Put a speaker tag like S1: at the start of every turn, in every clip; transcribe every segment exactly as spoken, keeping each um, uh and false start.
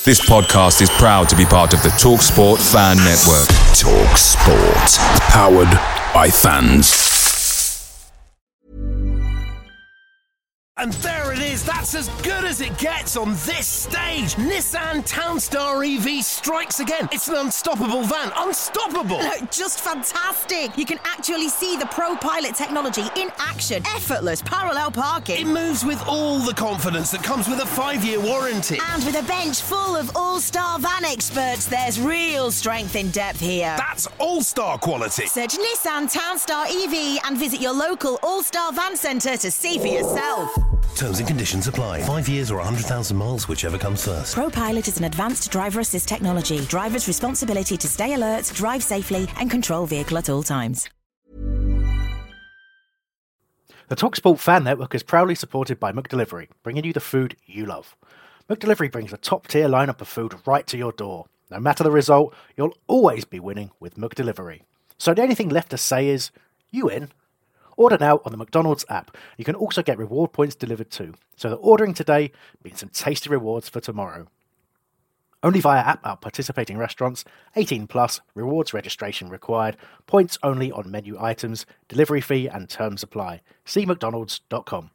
S1: This podcast is proud to be part of the TalkSport Fan Network. TalkSport. Powered by fans.
S2: And there it is, that's as good as it gets on this stage. Nissan Townstar E V strikes again. It's an unstoppable van, unstoppable.
S3: Look, just fantastic. You can actually see the ProPilot technology in action. Effortless parallel parking.
S2: It moves with all the confidence that comes with a five-year warranty.
S3: And with a bench full of all-star van experts, there's real strength in depth here.
S2: That's all-star quality.
S3: Search Nissan Townstar E V and visit your local all-star van centre to see for yourself.
S2: Terms and conditions apply. Five years or one hundred thousand miles, whichever comes first.
S3: ProPilot is an advanced driver assist technology. Driver's responsibility to stay alert, drive safely and control vehicle at all times.
S4: The TalkSport Fan Network is proudly supported by McDelivery, bringing you the food you love. McDelivery brings a top-tier lineup of food right to your door. No matter the result, you'll always be winning with McDelivery. So the only thing left to say is, you in? Order now on the McDonald's app. You can also get reward points delivered too, so that ordering today means some tasty rewards for tomorrow. Only via app at participating restaurants, eighteen plus, rewards registration required, points only on menu items, delivery fee and terms apply. See mcdonalds dot com.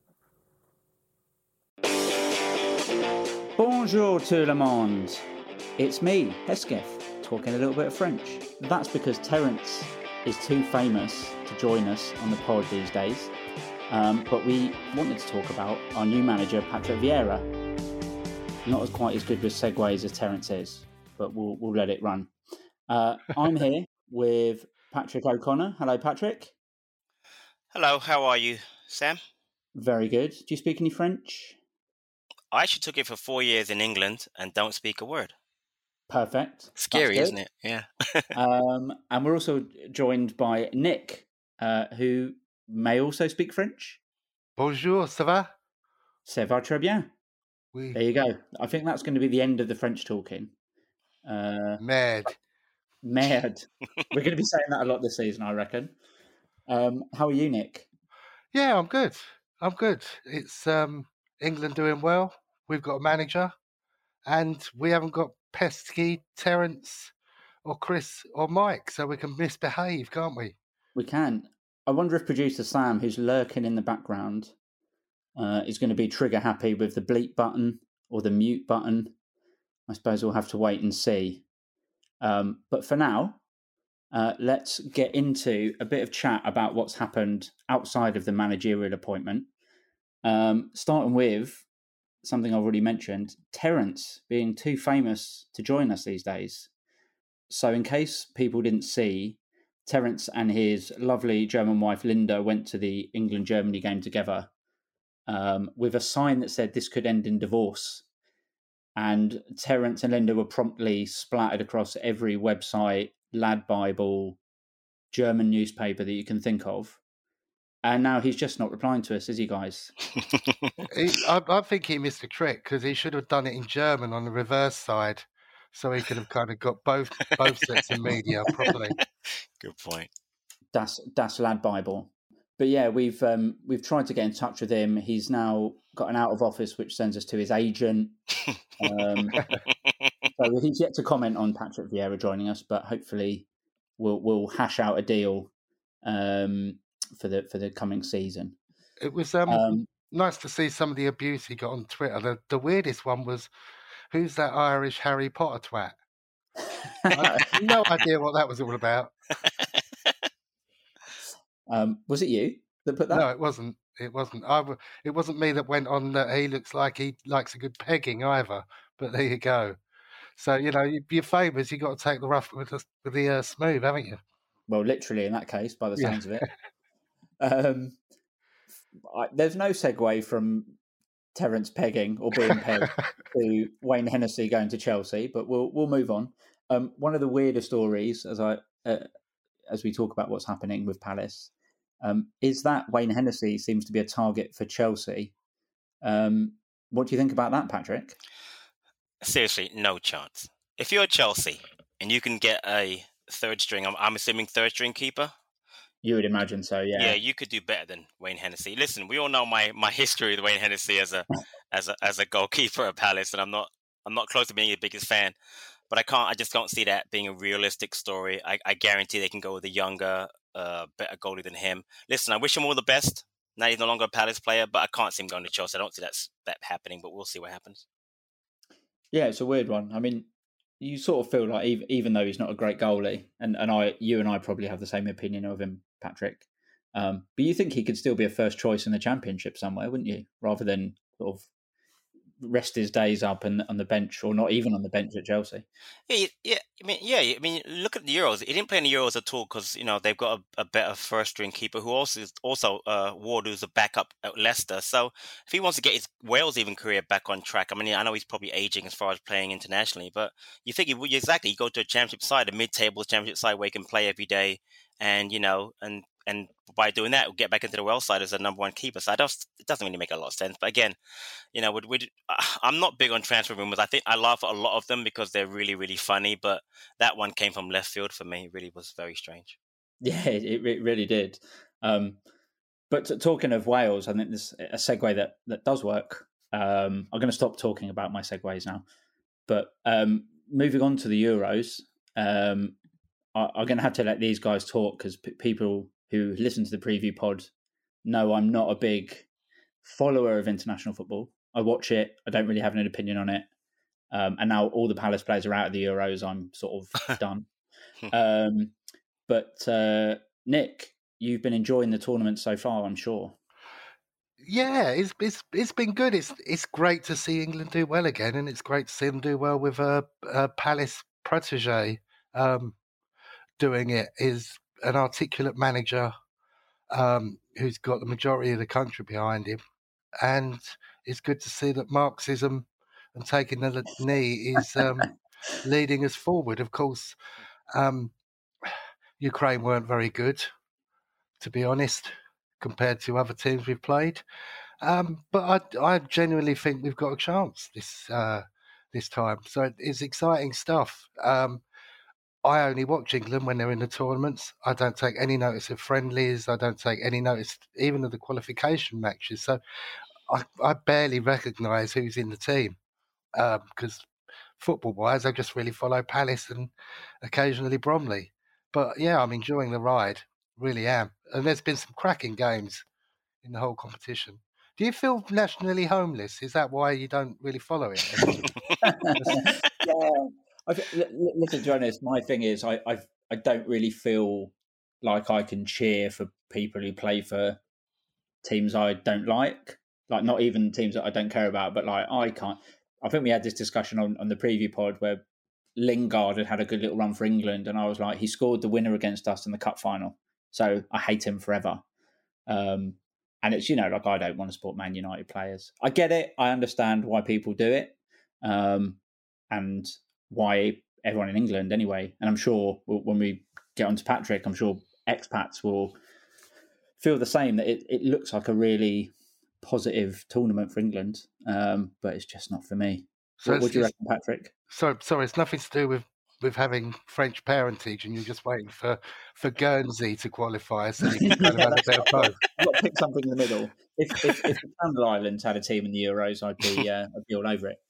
S5: Bonjour tout le monde. It's me, Hesketh, talking a little bit of French. That's because Terence is too famous to join us on the pod these days. Um, but we wanted to talk about our new manager, Patrick Vieira. Not as quite as good with segues as Terence is, but we'll we'll let it run. Uh, I'm here with Patrick O'Connor. Hello, Patrick.
S6: Hello, how are you, Sam?
S5: Very good. Do you speak any French?
S6: I actually took it for four years in England and don't speak a word.
S5: Perfect.
S6: Scary, isn't it? Yeah.
S5: um, and we're also joined by Nick, uh, who may also speak French.
S7: Bonjour, ça va?
S5: Ça va très bien.
S7: Oui.
S5: There you go. I think that's going to be the end of the French talking. Uh,
S7: Mad.
S5: Mad. We're going to be saying that a lot this season, I reckon. Um, how are you, Nick?
S7: Yeah, I'm good. I'm good. It's um, England doing well. We've got a manager, and we haven't got pesky Terence or Chris or Mike, so we can misbehave, can't we?
S5: We can. I wonder if producer Sam, who's lurking in the background, uh, is going to be trigger happy with the bleep button or the mute button. I suppose we'll have to wait and see. Um, but for now, uh, let's get into a bit of chat about what's happened outside of the managerial appointment. Um, starting with something I've already mentioned, Terence being too famous to join us these days. So in case people didn't see, Terence and his lovely German wife Linda went to the England-Germany game together um, with a sign that said this could end in divorce. And Terence and Linda were promptly splattered across every website, Lad Bible, German newspaper that you can think of. And now he's just not replying to us, is he, guys?
S7: he, I, I think he missed a trick because he should have done it in German on the reverse side, so he could have kind of got both both sets of media properly.
S6: Good point.
S5: Das Das Lad Bible. But yeah, we've um, we've tried to get in touch with him. He's now got an out of office, which sends us to his agent. Um, so he's yet to comment on Patrick Vieira joining us, but hopefully we'll we'll hash out a deal. Um, for the for the coming season.
S7: It was um,
S5: um,
S7: nice to see some of the abuse he got on Twitter. The, the weirdest one was, who's that Irish Harry Potter twat? I have no idea what that was all about.
S5: Um, was it you that put that?
S7: No, it wasn't. It wasn't. I, it wasn't me that went on that he looks like he likes a good pegging either. But there you go. So, you know, you're famous, you've got to take the rough with the, with the uh, smooth, haven't you?
S5: Well, literally in that case, by the
S7: Yeah.
S5: sounds of it. Um, I, there's no segue from Terence pegging or being pegged to Wayne Hennessy going to Chelsea, but we'll we'll move on. Um, one of the weirder stories, as I uh, as we talk about what's happening with Palace, um, is that Wayne Hennessy seems to be a target for Chelsea. Um, what do you think about that, Patrick?
S6: Seriously, no chance. If you're Chelsea and you can get a third string, I'm, I'm assuming third string keeper.
S5: You would imagine so, yeah.
S6: Yeah, you could do better than Wayne Hennessy. Listen, we all know my, my history with Wayne Hennessy as a as a as a goalkeeper at Palace, and I'm not I'm not close to being the biggest fan, but I can't. I just don't see that being a realistic story. I, I guarantee they can go with a younger, uh, better goalie than him. Listen, I wish him all the best. Now he's no longer a Palace player, but I can't see him going to Chelsea. I don't see that's that happening, but we'll see what happens.
S5: Yeah, it's a weird one. I mean, you sort of feel like even, even though he's not a great goalie, and, and I, you and I probably have the same opinion of him, Patrick. Um, but you think he could still be a first choice in the Championship somewhere, wouldn't you? Rather than sort of rest his days up and on the bench, or not even on the bench at Chelsea.
S6: Yeah, yeah. I mean, yeah. I mean, look at the Euros. He didn't play in the Euros at all because you know they've got a, a better first string keeper who also is also uh, Ward, who's a backup at Leicester. So if he wants to get his Wales even career back on track, I mean, I know he's probably aging as far as playing internationally, but you think he would exactly you go to a Championship side, a mid-table Championship side where he can play every day, and you know, and and by doing that, we'll get back into the Wales side as a number one keeper. So I don't, it doesn't really make a lot of sense. But again, you know, we'd, we'd, I'm not big on transfer rumors. I think I laugh at a lot of them because they're really, really funny. But that one came from left field for me. It really was very strange.
S5: Yeah, it, it really did. Um, but t- talking of Wales, I think there's a segue that, that does work. Um, I'm going to stop talking about my segues now. But um, moving on to the Euros, um, I, I'm going to have to let these guys talk because p- people who listen to the preview pod know I'm not a big follower of international football. I watch it. I don't really have an opinion on it. Um, and now all the Palace players are out of the Euros. I'm sort of done. Um, but uh, Nick, you've been enjoying the tournament so far, I'm sure.
S7: Yeah, it's it's it's been good. It's it's great to see England do well again, and it's great to see them do well with a, a Palace protege. Um, doing it is an articulate manager um, who's got the majority of the country behind him, and it's good to see that Marxism and taking the knee is um, leading us forward. Of course, um, Ukraine weren't very good, to be honest, compared to other teams we've played. Um, but I, I genuinely think we've got a chance this uh, this time. So it's exciting stuff. Um, I only watch England when they're in the tournaments. I don't take any notice of friendlies. I don't take any notice even of the qualification matches. So I, I barely recognise who's in the team because um, football-wise, I just really follow Palace and occasionally Bromley. But yeah, I'm enjoying the ride, really am. And there's been some cracking games in the whole competition. Do you feel nationally homeless? Is that why you don't really follow it?
S5: Yeah. I, listen, to be honest, my thing is I, I I don't really feel like I can cheer for people who play for teams I don't like. Like not even teams that I don't care about, but like I can't. I think we had this discussion on, on the preview pod where Lingard had had a good little run for England, and I was like, he scored the winner against us in the cup final, so I hate him forever. Um, and it's, you know, like I don't want to support Man United players. I get it. I understand why people do it, um, and why everyone in England anyway. And I'm sure when we get on to Patrick, I'm sure expats will feel the same, that it, it looks like a really positive tournament for England, um, but it's just not for me. So what would you reckon, Patrick?
S7: So, sorry, it's nothing to do with, with having French parentage and you're just waiting for, for Guernsey to qualify so you can kind of have a bit of both.
S5: I've got to pick something in the middle. If, if, if the Channel Islands had a team in the Euros, I'd be, uh, I'd be all over it.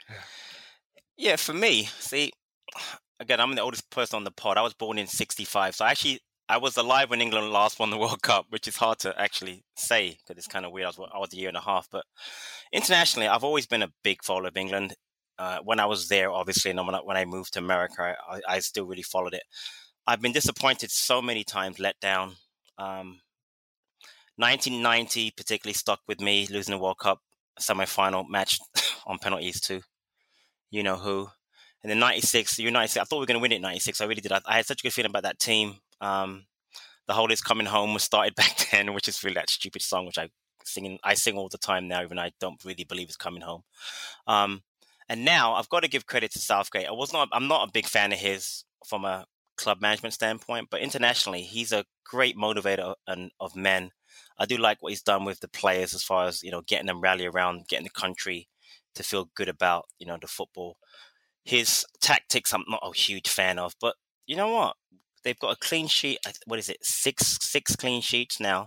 S6: Yeah, for me, see, again, I'm the oldest person on the pod. I was born in sixty-five, so actually I was alive when England last won the World Cup, which is hard to actually say because it's kind of weird. I was, I was a year and a half, but internationally, I've always been a big follower of England. Uh, when I was there, obviously, and when I, when I moved to America, I, I still really followed it. I've been disappointed so many times, let down. Um, nineteen ninety particularly stuck with me, losing the World Cup semi-final match on penalties too. You know who. And then ninety-six, you ninety-six, I thought we were going to win it in ninety-six. I really did. I, I had such a good feeling about that team. Um, the whole "Is Coming Home" was started back then, which is really that stupid song, which I sing, I sing all the time now, even though I don't really believe it's coming home. Um, and now I've got to give credit to Southgate. I was not, I'm not a big fan of his from a club management standpoint, but internationally, he's a great motivator and, of men. I do like what he's done with the players as far as, you know, getting them rally around, getting the country to feel good about, you know, the football. His tactics, I'm not a huge fan of, but you know what? They've got a clean sheet. What is it? Six, six clean sheets now.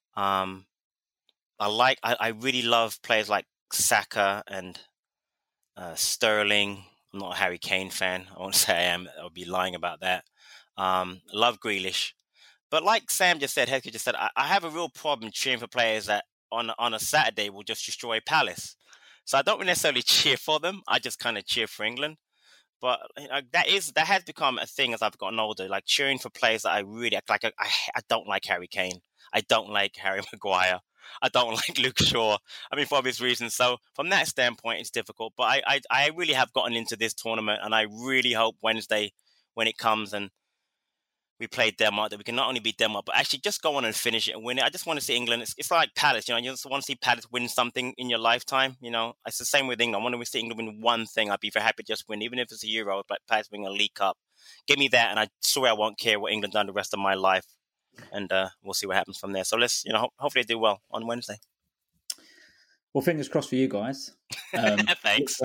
S6: Um, I like, I, I really love players like Saka and Uh, Sterling. I'm not a Harry Kane fan. I won't say I am. I'll be lying about that. Um, love Grealish. But like Sam just said, Heskey just said, I, I have a real problem cheering for players that on on a Saturday will just destroy Palace. So I don't necessarily cheer for them. I just kind of cheer for England. But you know, that is that has become a thing as I've gotten older. Like cheering for players that I really like. I, I, I don't like Harry Kane. I don't like Harry Maguire. I don't like Luke Shaw. I mean, for obvious reasons. So from that standpoint, it's difficult. But I, I, I really have gotten into this tournament, and I really hope Wednesday, when it comes and we play Denmark, that we can not only beat Denmark, but actually just go on and finish it and win it. I just want to see England. It's, it's like Palace, you know, you just want to see Palace win something in your lifetime. You know, it's the same with England. I want to see England win one thing. I'd be very happy to just win, even if it's a Euro, but Palace winning a League Cup. Give me that, and I swear I won't care what England done the rest of my life. And uh, we'll see what happens from there. So let's, you know, ho- hopefully they do well on Wednesday.
S5: Well, fingers crossed for you guys. Um,
S6: Thanks.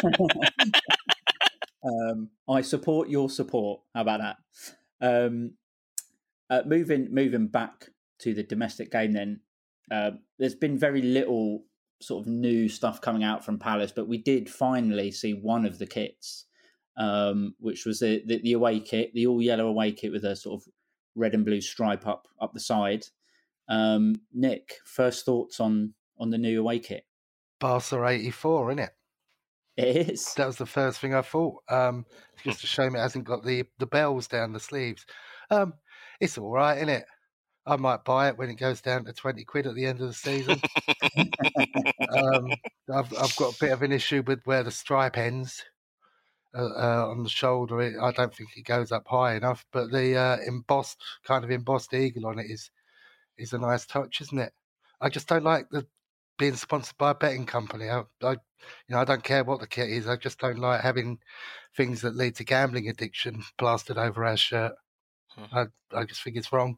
S5: um, I support your support. How about that? Um, uh, moving moving back to the domestic game, then uh, there's been very little sort of new stuff coming out from Palace, but we did finally see one of the kits, um, which was the, the the away kit, the all yellow away kit with a sort of red and blue stripe up up the side. Um, Nick, first thoughts on on the new away kit?
S7: Barca eighty-four, isn't it?
S5: It is.
S7: That was the first thing I thought. Um, just a shame it hasn't got the, the bells down the sleeves. Um, it's all right, isn't it? I might buy it when it goes down to twenty quid at the end of the season. um, I've I've got a bit of an issue with where the stripe ends uh, uh, on the shoulder. It, I don't think it goes up high enough, but the uh, embossed kind of embossed eagle on it is is a nice touch, isn't it? I just don't like the being sponsored by a betting company. I, I, you know, I don't care what the kit is. I just don't like having things that lead to gambling addiction plastered over our shirt. Hmm. I, I just think it's wrong.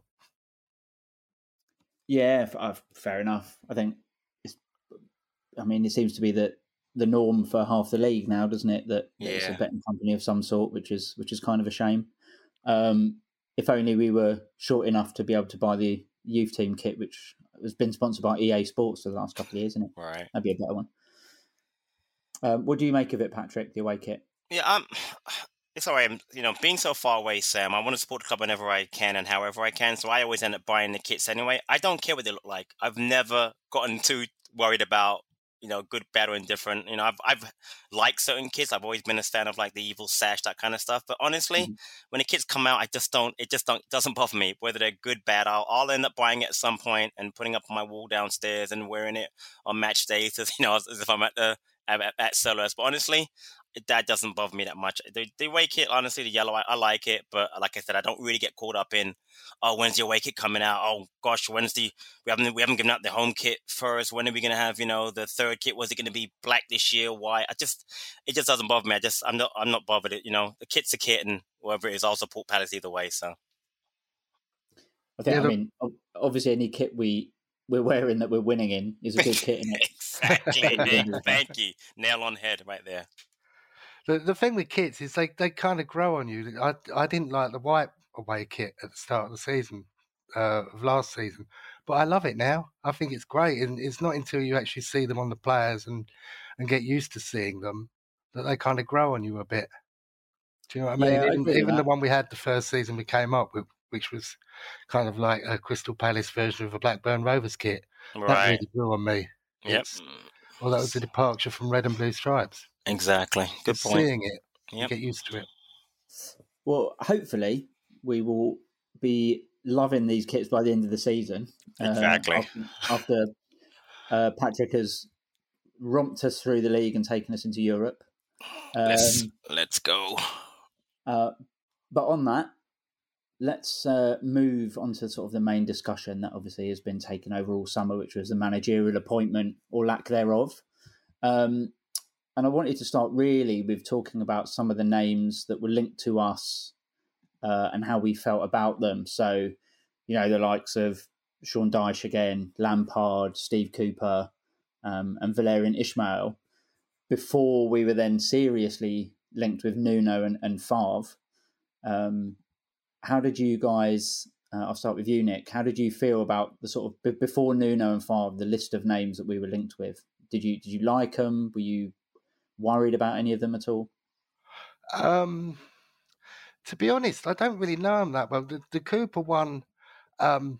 S5: Yeah, fair enough. I think it's. I mean, it seems to be that the norm for half the league now, doesn't it? That, that
S6: yeah.
S5: it's a betting company of some sort, which is which is kind of a shame. Um, if only we were short enough to be able to buy the youth team kit, which has been sponsored by E A Sports for the last couple of years, isn't it?
S6: Right.
S5: That'd be a better one. Um, what do you make of it, Patrick, the away kit?
S6: Yeah, um, it's all right. You know, being so far away, Sam, I want to support the club whenever I can and however I can, so I always end up buying the kits anyway. I don't care what they look like. I've never gotten too worried about, you know, good, bad, or indifferent. You know, I've I've liked certain kits. I've always been a fan of like the evil sash, that kind of stuff. But honestly, mm-hmm. when the kits come out, I just don't. It just don't doesn't bother me whether they're good, bad. I'll I'll end up buying it at some point and putting up on my wall downstairs and wearing it on match days, as you know, as, as if I'm at the at, at Sellers. But honestly, that doesn't bother me that much. The, the away kit, honestly, the yellow, I, I like it. But like I said, I don't really get caught up in, oh, when's the away kit coming out? Oh gosh, when's the we haven't we haven't given out the home kit first. When are we going to have, you know, the third kit? Was it going to be black this year? Why? I just it just doesn't bother me. I just I'm not I'm not bothered. It you know the kit's a kit, and whatever it is, I'll support Palace either way. So
S5: I think yeah, I mean obviously any kit we we're wearing that we're winning in is a good kit. Isn't it?
S6: Exactly. Nick, thank you. Nail on head right there.
S7: The the thing with kits is they, they kind of grow on you. I I didn't like the white away kit at the start of the season, uh, of last season, but I love it now. I think it's great, and it's not until you actually see them on the players and, and get used to seeing them that they kind of grow on you a bit. Do you know what I mean?
S5: Yeah,
S7: even
S5: I
S7: even the one we had the first season we came up with, which was kind of like a Crystal Palace version of a Blackburn Rovers kit,
S6: right.
S7: that really grew on me.
S6: Yep.
S7: It's, well, that was a departure from red and blue stripes.
S6: Exactly. Good
S7: Just
S6: point.
S7: Seeing it,
S6: yep.
S7: you get used to it.
S5: Well, hopefully we will be loving these kits by the end of the season.
S6: Exactly.
S5: Uh, after after uh, Patrick has romped us through the league and taken us into Europe. Um,
S6: let's let's go.
S5: Uh, but on that, let's uh, move on to sort of the main discussion that obviously has been taken over all summer, which was the managerial appointment or lack thereof. Um, and I wanted to start really with talking about some of the names that were linked to us uh, and how we felt about them. So, you know, the likes of Sean Dyche again, Lampard, Steve Cooper, um, and Valerian Ismail, before we were then seriously linked with Nuno and, and Favre. Um, how did you guys, uh, I'll start with you, Nick, how did you feel about the sort of, b- before Nuno and Favre, the list of names that we were linked with? Did you did you like them? Were you worried about any of them at all?
S7: Um, to be honest, I don't really know him that well. The, the Cooper one um,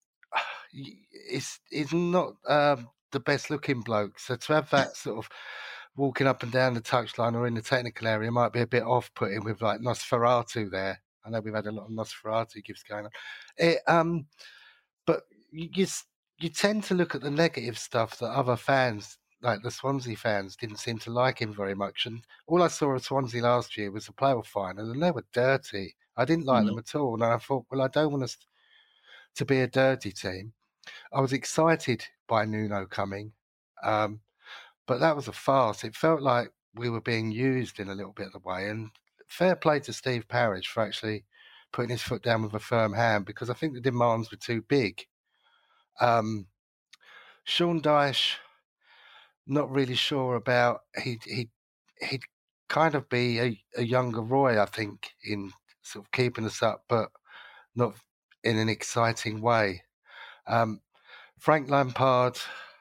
S7: is is not um, the best looking bloke. So to have that sort of walking up and down the touchline or in the technical area might be a bit off putting with like Nosferatu there. I know we've had a lot of Nosferatu gifts going on. It, um, but you, you you tend to look at the negative stuff that other fans, like the Swansea fans, didn't seem to like him very much. And all I saw of Swansea last year was the playoff final, and they were dirty. I didn't like mm. them at all. And I thought, well, I don't want us to be a dirty team. I was excited by Nuno coming, um, but that was a farce. It felt like we were being used in a little bit of the way. And fair play to Steve Parish for actually putting his foot down with a firm hand, because I think the demands were too big. Um, Sean Dyche, not really sure about. He he he'd kind of be a, a younger Roy, I think, in sort of keeping us up, but not in an exciting way. Um, Frank Lampard,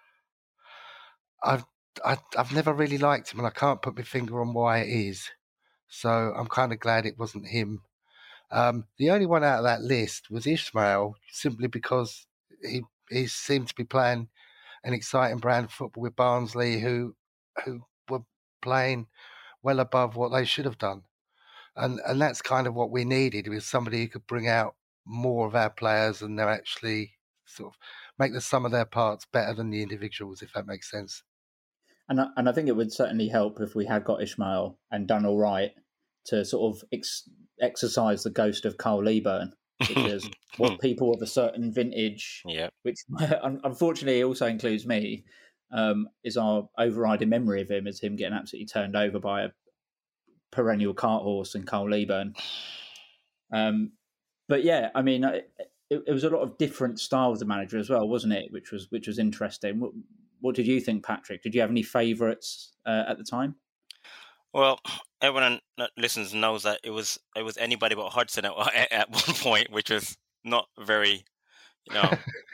S7: I've I, I've never really liked him, and I can't put my finger on why it is. So I'm kind of glad it wasn't him. Um, the only one out of that list was Ishmael, simply because he he seemed to be playing an exciting brand of football with Barnsley, who who were playing well above what they should have done, and and that's kind of what we needed. It was somebody who could bring out more of our players, and they're actually sort of make the sum of their parts better than the individuals, if that makes sense.
S5: And I, and I think it would certainly help if we had got Ishmael and done all right to sort of ex- exercise the ghost of Carl Leaburn, which is what people of a certain vintage,
S6: yeah.
S5: which unfortunately also includes me, um, is our overriding memory of him as him getting absolutely turned over by a perennial cart horse and Carl Leaburn. Um, but yeah, I mean, it, it was a lot of different styles of manager as well, wasn't it? Which was which was interesting. What, what did you think, Patrick? Did you have any favourites uh, at the time?
S6: Well, everyone that listens knows that it was it was anybody but Hodgson at, at one point, which was not very, you know,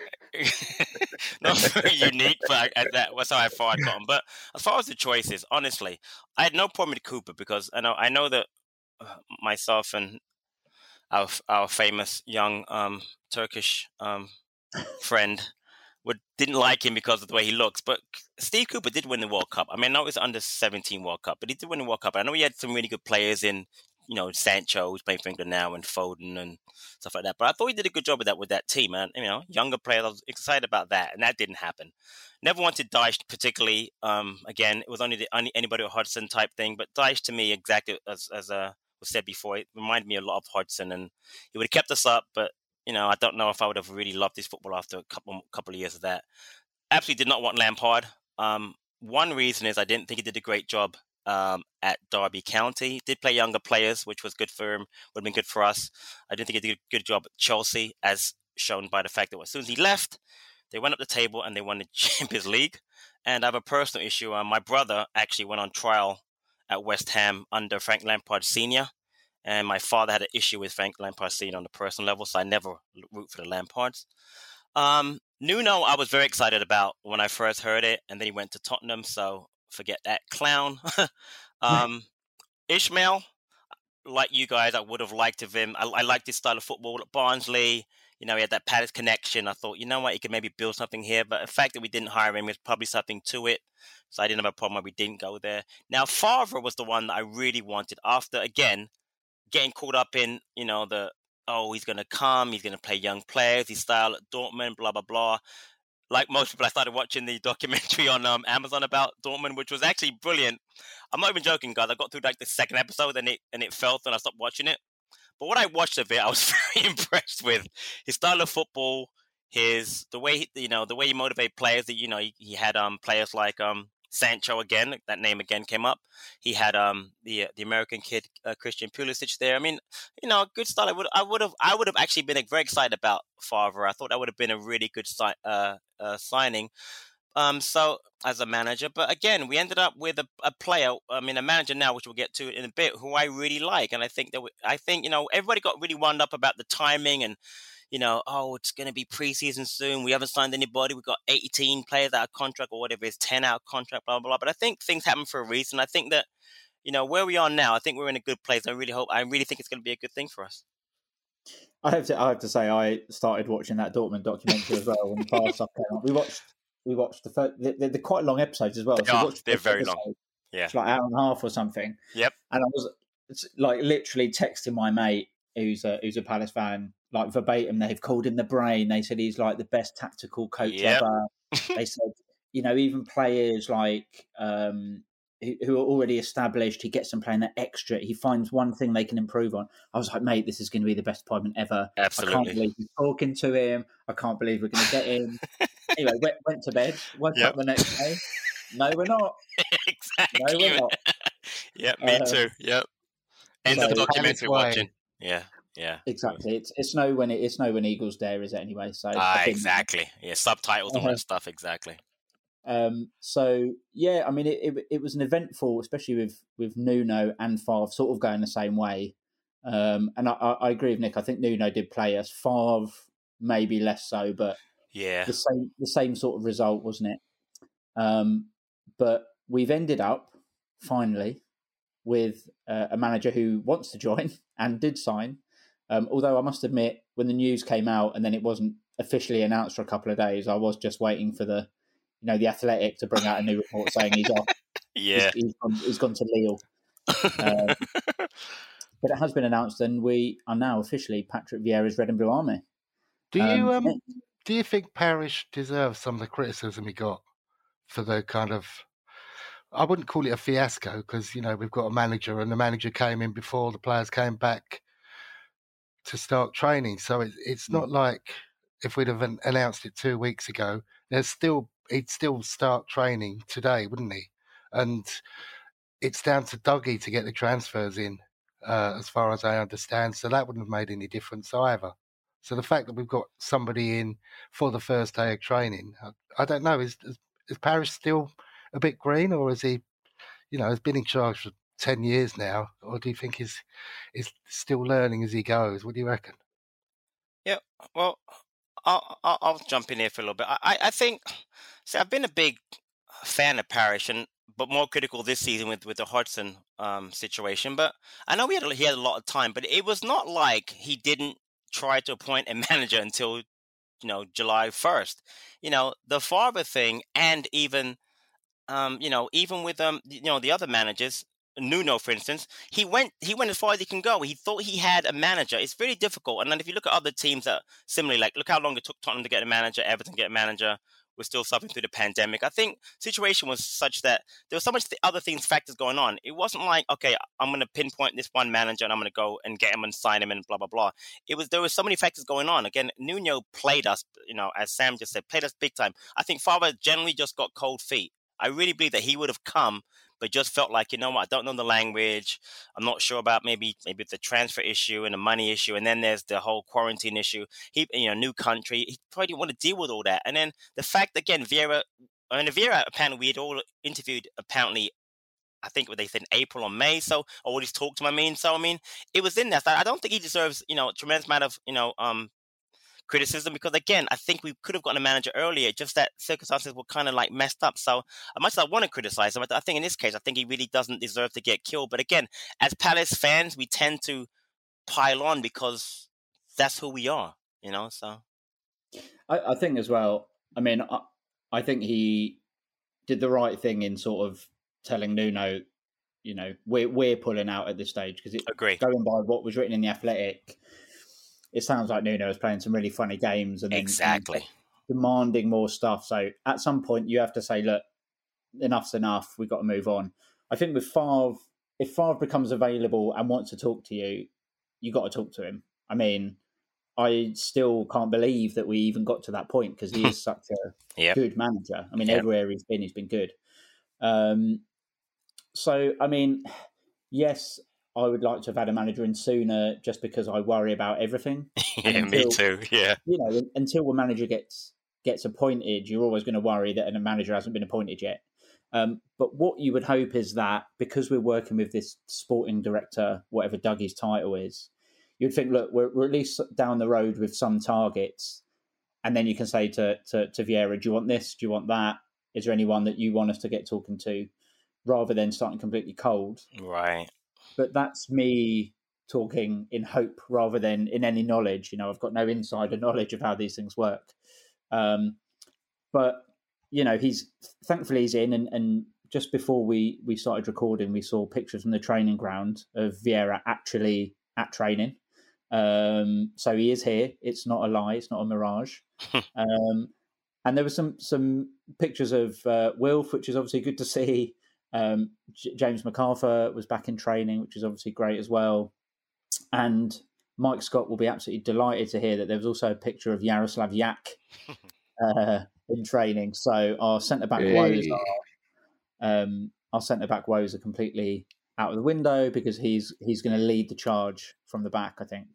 S6: not very unique. But I, that was how I far I'd gotten. But as far as the choices, honestly, I had no problem with Cooper, because I know I know that myself and our our famous young um, Turkish um, friend would didn't like him because of the way he looks. But Steve Cooper did win the World Cup. I mean, I know it's under seventeen World Cup, but he did win the World Cup. I know he had some really good players in, you know, Sancho, who's playing for England now, and Foden and stuff like that. But I thought he did a good job with that with that team, and you know, younger players. I was excited about that, and that didn't happen. Never wanted Dyche particularly. Um, again, it was only the only anybody with Hodgson type thing. But Dyche, to me, exactly as as uh, was said before, it reminded me a lot of Hodgson, and he would have kept us up, but. You know, I don't know if I would have really loved this football after a couple couple of years of that. Absolutely did not want Lampard. Um, one reason is I didn't think he did a great job um, at Derby County. He did play younger players, which was good for him, would have been good for us. I didn't think he did a good job at Chelsea, as shown by the fact that as soon as he left, they went up the table and they won the Champions League. And I have a personal issue. Uh, my brother actually went on trial at West Ham under Frank Lampard Senior, and my father had an issue with Frank Lampard Senior on the personal level, so I never root for the Lampards. Um, Nuno, I was very excited about when I first heard it, and then he went to Tottenham, so forget that clown. um, Ishmael, like you guys, I would have liked of him. I, I liked his style of football at Barnsley. You know, he had that Palace connection. I thought, you know what, he could maybe build something here. But the fact that we didn't hire him, there's probably something to it. So I didn't have a problem why we didn't go there. Now, Favre was the one that I really wanted after, again, getting caught up in, you know, the, oh, he's going to come, he's going to play young players, his style at Dortmund, blah, blah, blah. Like most people, I started watching the documentary on um, Amazon about Dortmund, which was actually brilliant. I'm not even joking, guys. I got through like the second episode and it and it felt and I stopped watching it. But what I watched of it, I was very impressed with his style of football, his the way, you know, the way he motivated players. That, you know, he, he had um players like um Sancho again, that name again came up. He had um the uh, the American kid uh, Christian Pulisic there. I mean, you know, good style. I would I would have I would have actually been very excited about Favre. I thought that would have been a really good si- uh, uh, signing. Um, so as a manager, but again, we ended up with a, a player. I mean, a manager now, which we'll get to in a bit, who I really like, and I think that we, I think you know everybody got really wound up about the timing and. you know, oh, it's going to be preseason soon. We haven't signed anybody. We've got eighteen players out of contract or whatever it is, ten out of contract, blah, blah, blah. But I think things happen for a reason. I think that, you know, where we are now, I think we're in a good place. I really hope, I really think it's going to be a good thing for us.
S5: I have to, I have to say, I started watching that Dortmund documentary as well when the Favre stuff came up. We watched, we watched the first, they're, they're quite long episodes as well.
S6: They
S5: so
S6: are,
S5: we watched
S6: they're
S5: the
S6: very
S5: episode.
S6: long. Yeah.
S5: It's like an hour and a half or something.
S6: Yep.
S5: And I was like literally texting my mate who's a, who's a Palace fan, like verbatim. They've called him the brain. They said he's like the best tactical coach
S6: Yep.
S5: ever. They said, you know, even players like um, who, who are already established, he gets them playing that extra. He finds one thing they can improve on. I was like, mate, this is going to be the best appointment ever.
S6: Absolutely.
S5: I can't believe we're talking to him. I can't believe we're going to get him. Anyway, went, went to bed, woke
S6: Yep.
S5: up the next day. No, we're not.
S6: Exactly.
S5: No, we're not.
S6: Yep, me
S5: Um,
S6: too. Yep. End
S5: so-
S6: of documentary
S7: Palace way.
S6: watching. Yeah, yeah.
S5: Exactly. It's it's no when it, it's no when Eagles dare, is it anyway? So
S6: Ah,
S5: I think-
S6: exactly. Yeah, subtitles and all
S5: Uh-huh.
S6: that stuff. Exactly.
S5: Um, so yeah, I mean, it, it it was an eventful, especially with with Nuno and Favre sort of going the same way. Um, and I, I, I agree with Nick. I think Nuno did play us. Favre maybe less so, but
S6: Yeah.
S5: the same the same sort of result, wasn't it? Um, but we've ended up finally with uh, a manager who wants to join and did sign. Um, although I must admit, when the news came out and then it wasn't officially announced for a couple of days, I was just waiting for the, you know, the Athletic to bring out a new report saying he's off.
S6: Yeah.
S5: He's, he's, gone, he's gone to Lille. Um, but it has been announced, and we are now officially Patrick Vieira's Red and Blue Army.
S7: Do you
S5: Um,
S7: um, do you think Parrish deserves some of the criticism he got for the kind of? I wouldn't call it a fiasco because you know we've got a manager, and the manager came in before the players came back to start training. So it, it's not like if we'd have an- announced it two weeks ago, there's still he'd still start training today, wouldn't he? And it's down to Dougie to get the transfers in, uh, as far as I understand. So that wouldn't have made any difference either. So the fact that we've got somebody in for the first day of training, I, I don't know. Is, is is Parrish still a bit green, or is he, you know, has been in charge for ten years now, or do you think he's is still learning as he goes? What do you reckon?
S6: Yeah. Well, I'll, I'll I'll jump in here for a little bit. I I I think. See, I've been a big fan of Parrish, and but more critical this season with, with the Hodgson um, situation. But I know he had he had a lot of time, but it was not like he didn't try to appoint a manager until you know July first. You know the Favre thing, and even um, you know even with um you know the other managers. Nuno, for instance, he went he went as far as he can go. He thought he had a manager. It's very difficult. And then if you look at other teams that similarly, like look how long it took Tottenham to get a manager, Everton to get a manager. We're still suffering through the pandemic. I think the situation was such that there was so much th- other things, factors going on. It wasn't like, okay, I'm going to pinpoint this one manager and I'm going to go and get him and sign him and blah, blah, blah. It was, there were so many factors going on. Again, Nuno played us, you know, as Sam just said, played us big time. I think Favre generally just got cold feet. I really believe that he would have come, but just felt like, you know what, I don't know the language. I'm not sure about maybe maybe the transfer issue and the money issue. And then there's the whole quarantine issue. He, you know, new country. He probably didn't want to deal with all that. And then the fact, again, Vieira, I mean, Vieira, apparently we had all interviewed, apparently, I think what they said in April or May. So, or what he's talked to him, I mean. So, I mean, it was in there. So I don't think he deserves, you know, a tremendous amount of, you know, um, criticism because again I think we could have gotten a manager earlier, just that circumstances were kind of like messed up. So as much as I want to criticize him, I think in this case I think he really doesn't deserve to get killed. But again, as Palace fans, we tend to pile on because that's who we are, you know. So
S5: I, I think as well, I mean I, I think he did the right thing in sort of telling Nuno, you know, we're, we're pulling out at this stage because
S6: agree.
S5: Going by what was written in the Athletic, it sounds like Nuno is playing some really funny games and then
S6: exactly
S5: demanding more stuff. So at some point you have to say, look, enough's enough. We've got to move on. I think with Favre, if Favre becomes available and wants to talk to you, you got to talk to him. I mean, I still can't believe that we even got to that point because he is such a
S6: yep.
S5: good manager. I mean,
S6: yep.
S5: everywhere he's been, he's been good. Um, so, I mean, yes, I would like to have had a manager in sooner just because I worry about everything.
S6: yeah,
S5: until,
S6: me too. Yeah.
S5: You know, until a manager gets gets appointed, you're always going to worry that a manager hasn't been appointed yet. Um, but what you would hope is that because we're working with this sporting director, whatever Dougie's title is, you'd think, look, we're, we're at least down the road with some targets. And then you can say to, to, to Vieira, do you want this? Do you want that? Is there anyone that you want us to get talking to? Rather than starting completely cold.
S6: Right.
S5: But that's me talking in hope rather than in any knowledge. You know, I've got no insider knowledge of how these things work. Um, but, you know, he's thankfully he's in. And, and just before we, we started recording, we saw pictures from the training ground of Vieira actually at training. Um, so he is here. It's not a lie. It's not a mirage. um, and there were some some pictures of uh, Wilf, which is obviously good to see. Um, J- James MacArthur was back in training, which is obviously great as well. And Mike Scott will be absolutely delighted to hear that there was also a picture of Yaroslav Yak uh, in training. So our centre back
S7: Hey.
S5: woes are um, our centre back woes are completely out of the window because he's he's going to lead the charge from the back, I think.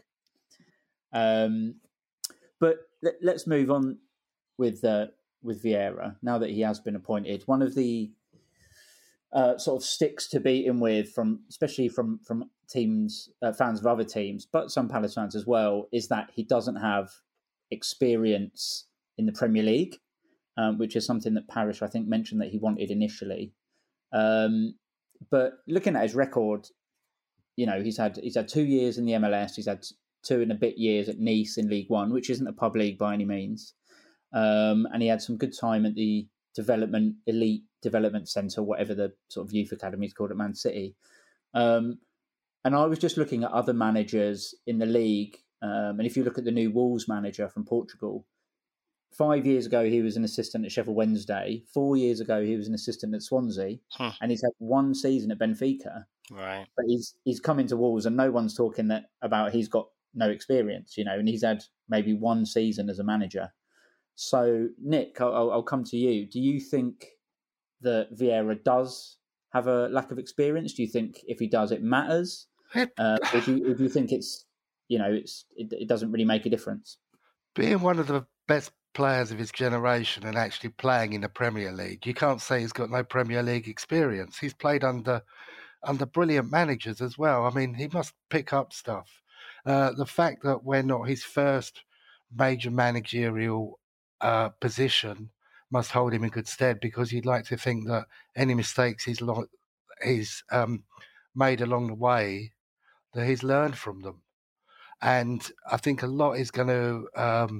S5: Um, but let, let's move on with uh, with Vieira now that he has been appointed. One of the Uh, sort of sticks to beat him with, from especially from from teams, uh, fans of other teams, but some Palace fans as well, is that he doesn't have experience in the Premier League, um, which is something that Parish, I think, mentioned that he wanted initially. Um, but looking at his record, you know, he's had he's had two years in the M L S, he's had two and a bit years at Nice in League One, which isn't a pub league by any means, um, and he had some good time at the development elite development centre, whatever the sort of youth academy is called at Man City. Um, and I was just looking at other managers in the league. Um, and if you look at the new Wolves manager from Portugal, five years ago, he was an assistant at Sheffield Wednesday. Four years ago, he was an assistant at Swansea.
S6: Huh.
S5: And he's had one season at Benfica.
S6: Right.
S5: But he's he's come into Wolves and no one's talking that about he's got no experience, you know, and he's had maybe one season as a manager. So, Nick, I'll, I'll come to you. Do you think that Vieira does have a lack of experience? Do you think if he does, it matters? Uh, or, do you, or do you think it's, you know, it's it, it doesn't really make a difference?
S7: Being one of the best players of his generation and actually playing in the Premier League, you can't say he's got no Premier League experience. He's played under under brilliant managers as well. I mean, he must pick up stuff. Uh, the fact that we're not his first major managerial uh, position must hold him in good stead, because you'd like to think that any mistakes he's lo- he's um, made along the way, that he's learned from them. And I think a lot is going to um,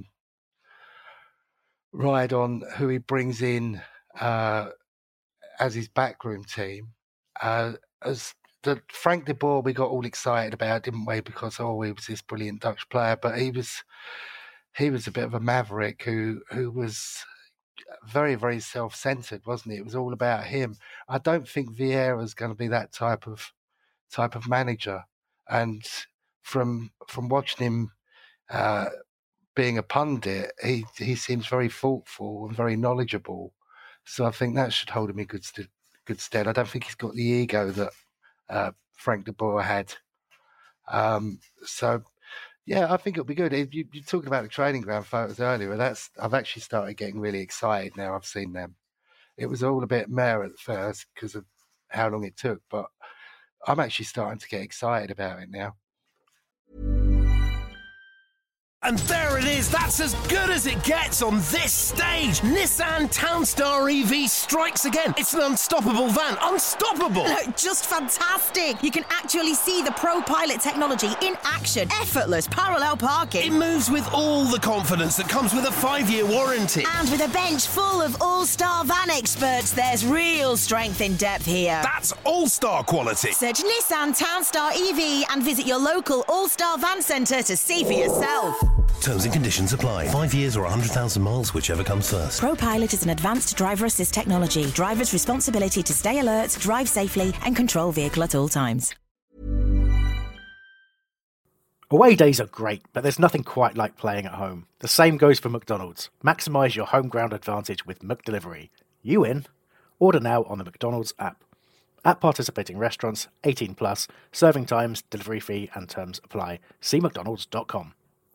S7: ride on who he brings in uh, as his backroom team. Uh, as the Frank de Boer, we got all excited about, didn't we? Because oh, he was this brilliant Dutch player, but he was he was a bit of a maverick who who was very, very self-centered, wasn't he? It was all about him. I don't think Vieira is going to be that type of type of manager. And from from watching him uh, being a pundit, he he seems very thoughtful and very knowledgeable. So I think that should hold him in good st- good stead. I don't think he's got the ego that uh, Frank de Boer had. Um, so. Yeah, I think it'll be good. You, you talked about the training ground photos earlier. That's I've actually started getting really excited now. I've seen them. It was all a bit meh at first because of how long it took, but I'm actually starting to get excited about it now.
S2: And there it is, that's as good as it gets on this stage. Nissan Townstar E V strikes again. It's an unstoppable van, unstoppable.
S3: Look, just fantastic. You can actually see the ProPilot technology in action. Effortless parallel
S2: It
S3: parking.
S2: moves with all the confidence that comes with a five-year warranty.
S3: And with a bench full of all-star van experts, there's real strength in depth here.
S2: That's all-star quality.
S3: Search Nissan Townstar E V and visit your local all-star van centre to see for yourself.
S2: Terms and conditions apply. Five years or one hundred thousand miles, whichever comes first.
S3: ProPilot is an advanced driver assist technology. Driver's responsibility to stay alert, drive safely, and control vehicle at all times.
S4: Away days are great, but there's nothing quite like playing at home. The same goes for McDonald's. Maximise your home ground advantage with McDelivery. You in? Order now on the McDonald's app. At participating restaurants, eighteen plus, serving times, delivery fee and terms apply. See mcdonalds dot com.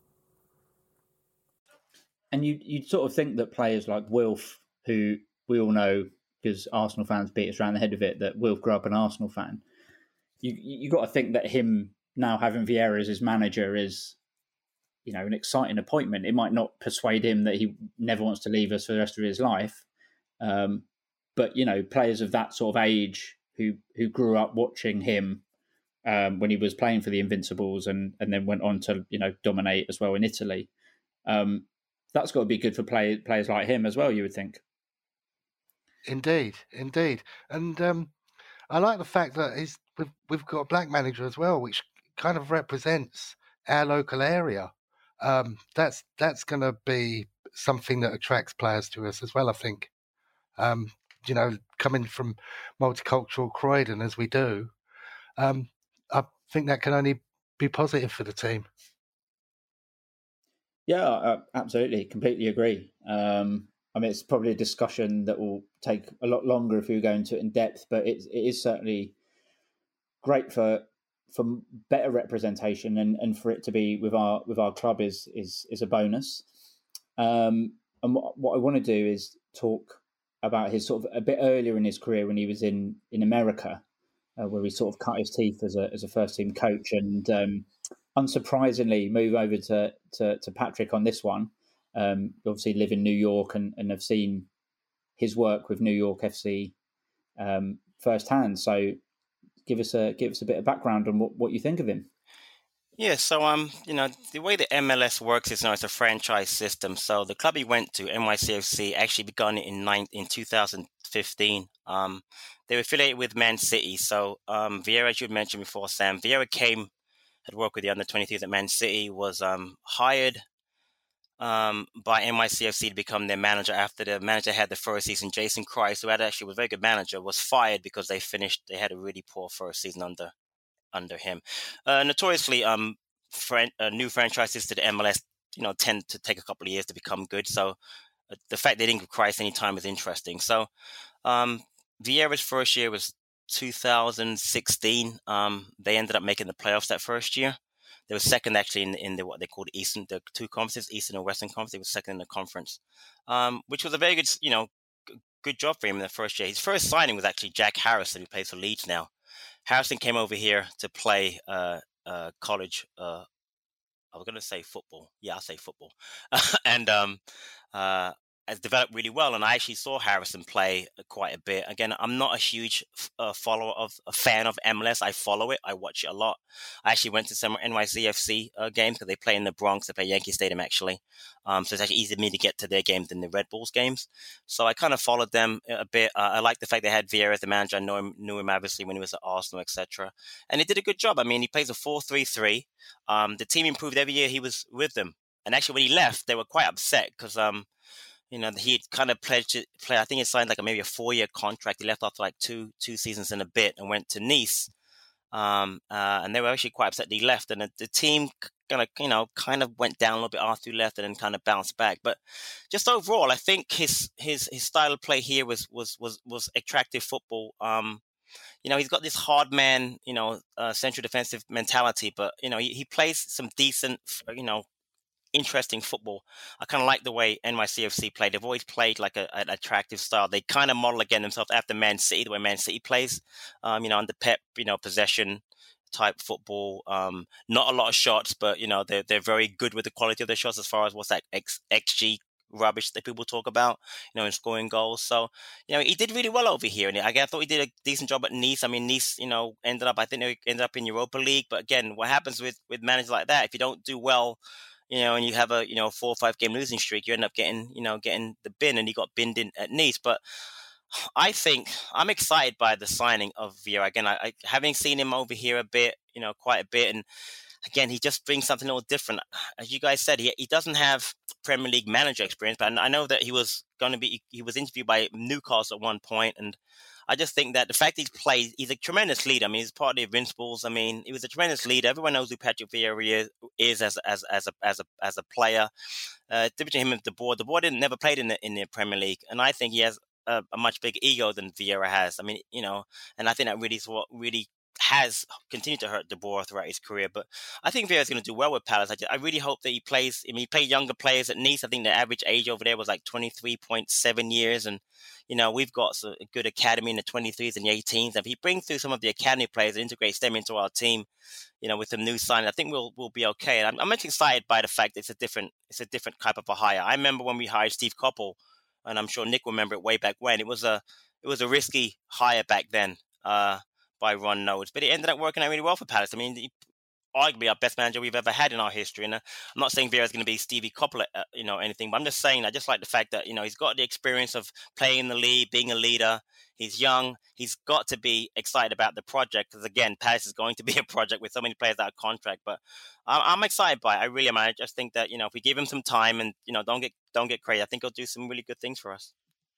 S5: And you you'd sort of think that players like Wilf, who we all know, because Arsenal fans beat us around the head with it, that Wilf grew up an Arsenal fan. You you got to think that him now having Vieira as his manager is, you know, an exciting appointment. It might not persuade him that he never wants to leave us for the rest of his life. Um, but, you know, players of that sort of age who, who grew up watching him um, when he was playing for the Invincibles and, and then went on to, you know, dominate as well in Italy. Um, that's got to be good for play, players like him as well, you would think.
S7: Indeed, indeed. And um, I like the fact that he's, we've, we've got a black manager as well, which kind of represents our local area. Um, that's that's going to be something that attracts players to us as well, I think. Um, you know, coming from multicultural Croydon as we do, um, I think that can only be positive for the team.
S5: Yeah, uh, absolutely. Completely agree. Um, I mean, it's probably a discussion that will take a lot longer if we go into it in depth, but it, it is certainly great for for better representation and, and for it to be with our with our club is is is a bonus. Um, and what, what I want to do is talk about his sort of a bit earlier in his career when he was in in America, uh, where he sort of cut his teeth as a as a first team coach, and um, unsurprisingly move over to, to to Patrick on this one. Um, obviously live in New York and, and have seen his work with New York F C um, firsthand. So give us a give us a bit of background on what, what you think of him.
S6: Yeah, so um, you know, the way the M L S works is now it's a franchise system. So the club he went to, N Y C F C, actually begun in nine, in two thousand fifteen. Um, they were affiliated with Man City. So um, Vieira, as you had mentioned before, Sam, Vieira came, had worked with the under twenty-threes at Man City, was um hired um by N Y C F C to become their manager after the manager had the first season. Jason Christ, who had actually was a very good manager, was fired because they finished, they had a really poor first season under under him. Uh, notoriously, um, fran- uh, new franchises to the M L S, you know, tend to take a couple of years to become good. So uh, the fact they didn't give Christ any time is interesting. So um, Vieira's first year was two thousand sixteen. Um, they ended up making the playoffs that first year. They were second actually in, in the what they called Eastern, the two conferences, Eastern and Western Conference. They were second in the conference, um, which was a very good, you know, g- good job for him in the first year. His first signing was actually Jack Harrison, who plays for Leeds now. Harrison came over here to play uh, uh, college. Uh, I was going to say football. Yeah, I'll say football. and um, uh, has developed really well. And I actually saw Harrison play quite a bit. Again, I'm not a huge uh, follower of, a fan of M L S. I follow it. I watch it a lot. I actually went to some N Y C F C uh, games because they play in the Bronx. They play Yankee Stadium, actually. Um, so it's actually easier for me to get to their games than the Red Bulls games. So I kind of followed them a bit. Uh, I like the fact they had Vieira as the manager. I know him, knew him obviously when he was at Arsenal, et cetera. And he did a good job. I mean, he plays a four three three. Um, the team improved every year he was with them. And actually, when he left, they were quite upset because, um, you know, he kind of pledged it, play. I think he signed like a, maybe a four-year contract. He left after like two two seasons and a bit and went to Nice. Um, uh, and they were actually quite upset that he left. And the, the team kind of, you know, kind of went down a little bit after he left and then kind of bounced back. But just overall, I think his his his style of play here was was was was attractive football. Um, you know, he's got this hard man, you know, uh, central defensive mentality, but, you know, he, he plays some decent, you know, interesting football. I kind of like the way N Y C F C played. They've always played like a, an attractive style. They kind of model again themselves after Man City, the way Man City plays, um, you know, under Pep, you know, possession type football. Um, not a lot of shots, but, you know, they're, they're very good with the quality of their shots as far as what's that X, XG rubbish that people talk about, you know, in scoring goals. So, you know, he did really well over here. And I, I thought he did a decent job at Nice. I mean, Nice, you know, ended up, I think they ended up in Europa League. But again, what happens with, with managers like that, if you don't do well, you know, and you have a, you know, four or five game losing streak, you end up getting, you know, getting the bin, and he got binned in at Nice. But I think I'm excited by the signing of Vieira. Again, I, I having seen him over here a bit, you know, quite a bit. And again, he just brings something a little different. As you guys said, he, he doesn't have Premier League manager experience, but I know that he was going to be, he was interviewed by Newcastle at one point, and I just think that the fact he's played, he's a tremendous leader. I mean, he's part of the Invincibles. I mean, he was a tremendous leader. Everyone knows who Patrick Vieira is, is as as as a as a as a player. Uh, different to him and De Boer. De Boer didn't never played in the in the Premier League, and I think he has a, a much bigger ego than Vieira has. I mean, you know, and I think that really is what really has continued to hurt De Boer throughout his career. But I think Vieira's going to do well with Palace. I, just, I really hope that he plays. I mean, he played younger players at Nice. I think the average age over there was like twenty-three point seven years, and you know, we've got a good academy in the twenty-threes and the eighteens. And if he brings through some of the academy players and integrates them into our team, you know, with the new sign, I think we'll we'll be okay. And I'm, I'm much excited by the fact that it's a different it's a different type of a hire. I remember when we hired Steve Coppell, and I'm sure Nick will remember it way back when. It was a it was a risky hire back then uh, by Ron Nodes, but it ended up working out really well for Palace. I mean, he, arguably our best manager we've ever had in our history. And uh, I'm not saying Vieira's going to be Stevie Coppell, uh, you know, anything, but I'm just saying I just like the fact that, you know, he's got the experience of playing in the league, being a leader. He's young. He's got to be excited about the project because, again, Palace is going to be a project with so many players out of contract. But I'm, I'm excited by it. I really am. I just think that, you know, if we give him some time and, you know, don't get don't get crazy, I think he'll do some really good things for us.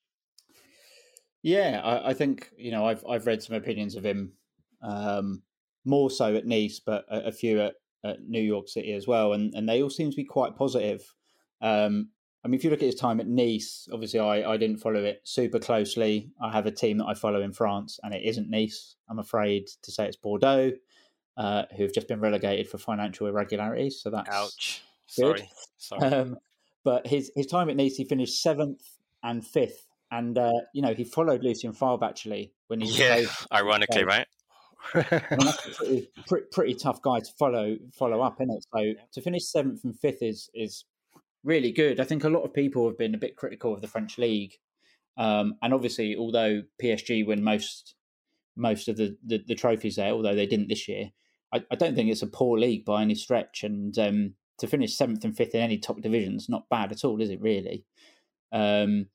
S5: Yeah, I, I think, you know, I've I've read some opinions of him. Um, more so at Nice, but a, a few at, at New York City as well. And, and they all seem to be quite positive. Um, I mean, if you look at his time at Nice, obviously I, I didn't follow it super closely. I have a team that I follow in France, and it isn't Nice. I'm afraid to say it's Bordeaux, uh, who've just been relegated for financial irregularities. So that's
S6: ouch.
S5: Good.
S6: Sorry. Sorry.
S5: Um, but his, his time at Nice, he finished seventh and fifth. And, uh, you know, he followed Lucien Favre, actually. when he
S6: Yeah, ironically, right?
S5: I mean, that's a pretty, pretty, pretty tough guy to follow follow up, isn't it? So to finish seventh and fifth is is really good. I think a lot of people have been a bit critical of the French league, um, and obviously, although P S G win most most of the, the, the trophies there, although they didn't this year, I, I don't think it's a poor league by any stretch. And um, to finish seventh and fifth in any top division is not bad at all, is it? Really? Um,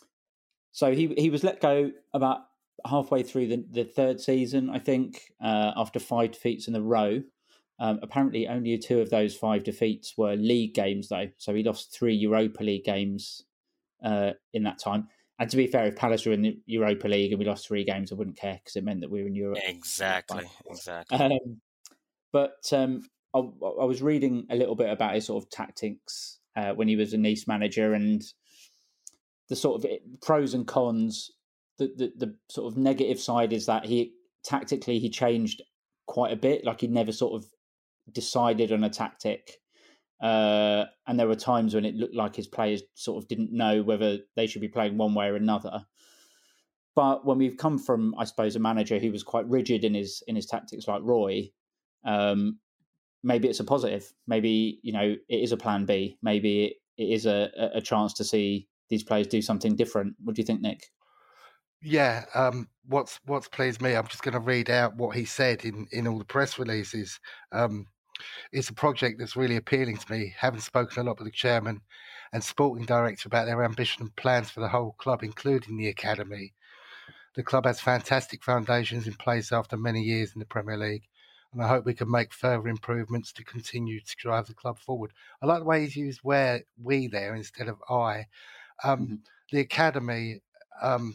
S5: so he he was let go about halfway through the, the third season, I think, uh, after five defeats in a row. Um, apparently, only two of those five defeats were league games, though. So he lost three Europa League games uh, in that time. And to be fair, if Palace were in the Europa League and we lost three games, I wouldn't care because it meant that we were in Europe.
S6: Exactly, exactly.
S5: Um, but um, I, I was reading a little bit about his sort of tactics uh, when he was a Nice manager and the sort of pros and cons. The, the the sort of negative side is that he tactically he changed quite a bit. Like he never sort of decided on a tactic, uh, and there were times when it looked like his players sort of didn't know whether they should be playing one way or another. But when we've come from, I suppose, a manager who was quite rigid in his in his tactics, like Roy, um, maybe it's a positive. Maybe you know it is a plan B. Maybe it, it is a, a chance to see these players do something different. What do you think, Nick?
S7: Yeah, um, what's what's pleased me, I'm just going to read out what he said in, in all the press releases. Um, it's a project that's really appealing to me, having spoken a lot with the chairman and sporting director about their ambition and plans for the whole club, including the academy. The club has fantastic foundations in place after many years in the Premier League, and I hope we can make further improvements to continue to drive the club forward. I like the way he's used where we there instead of I. Um, mm-hmm. The academy... Um,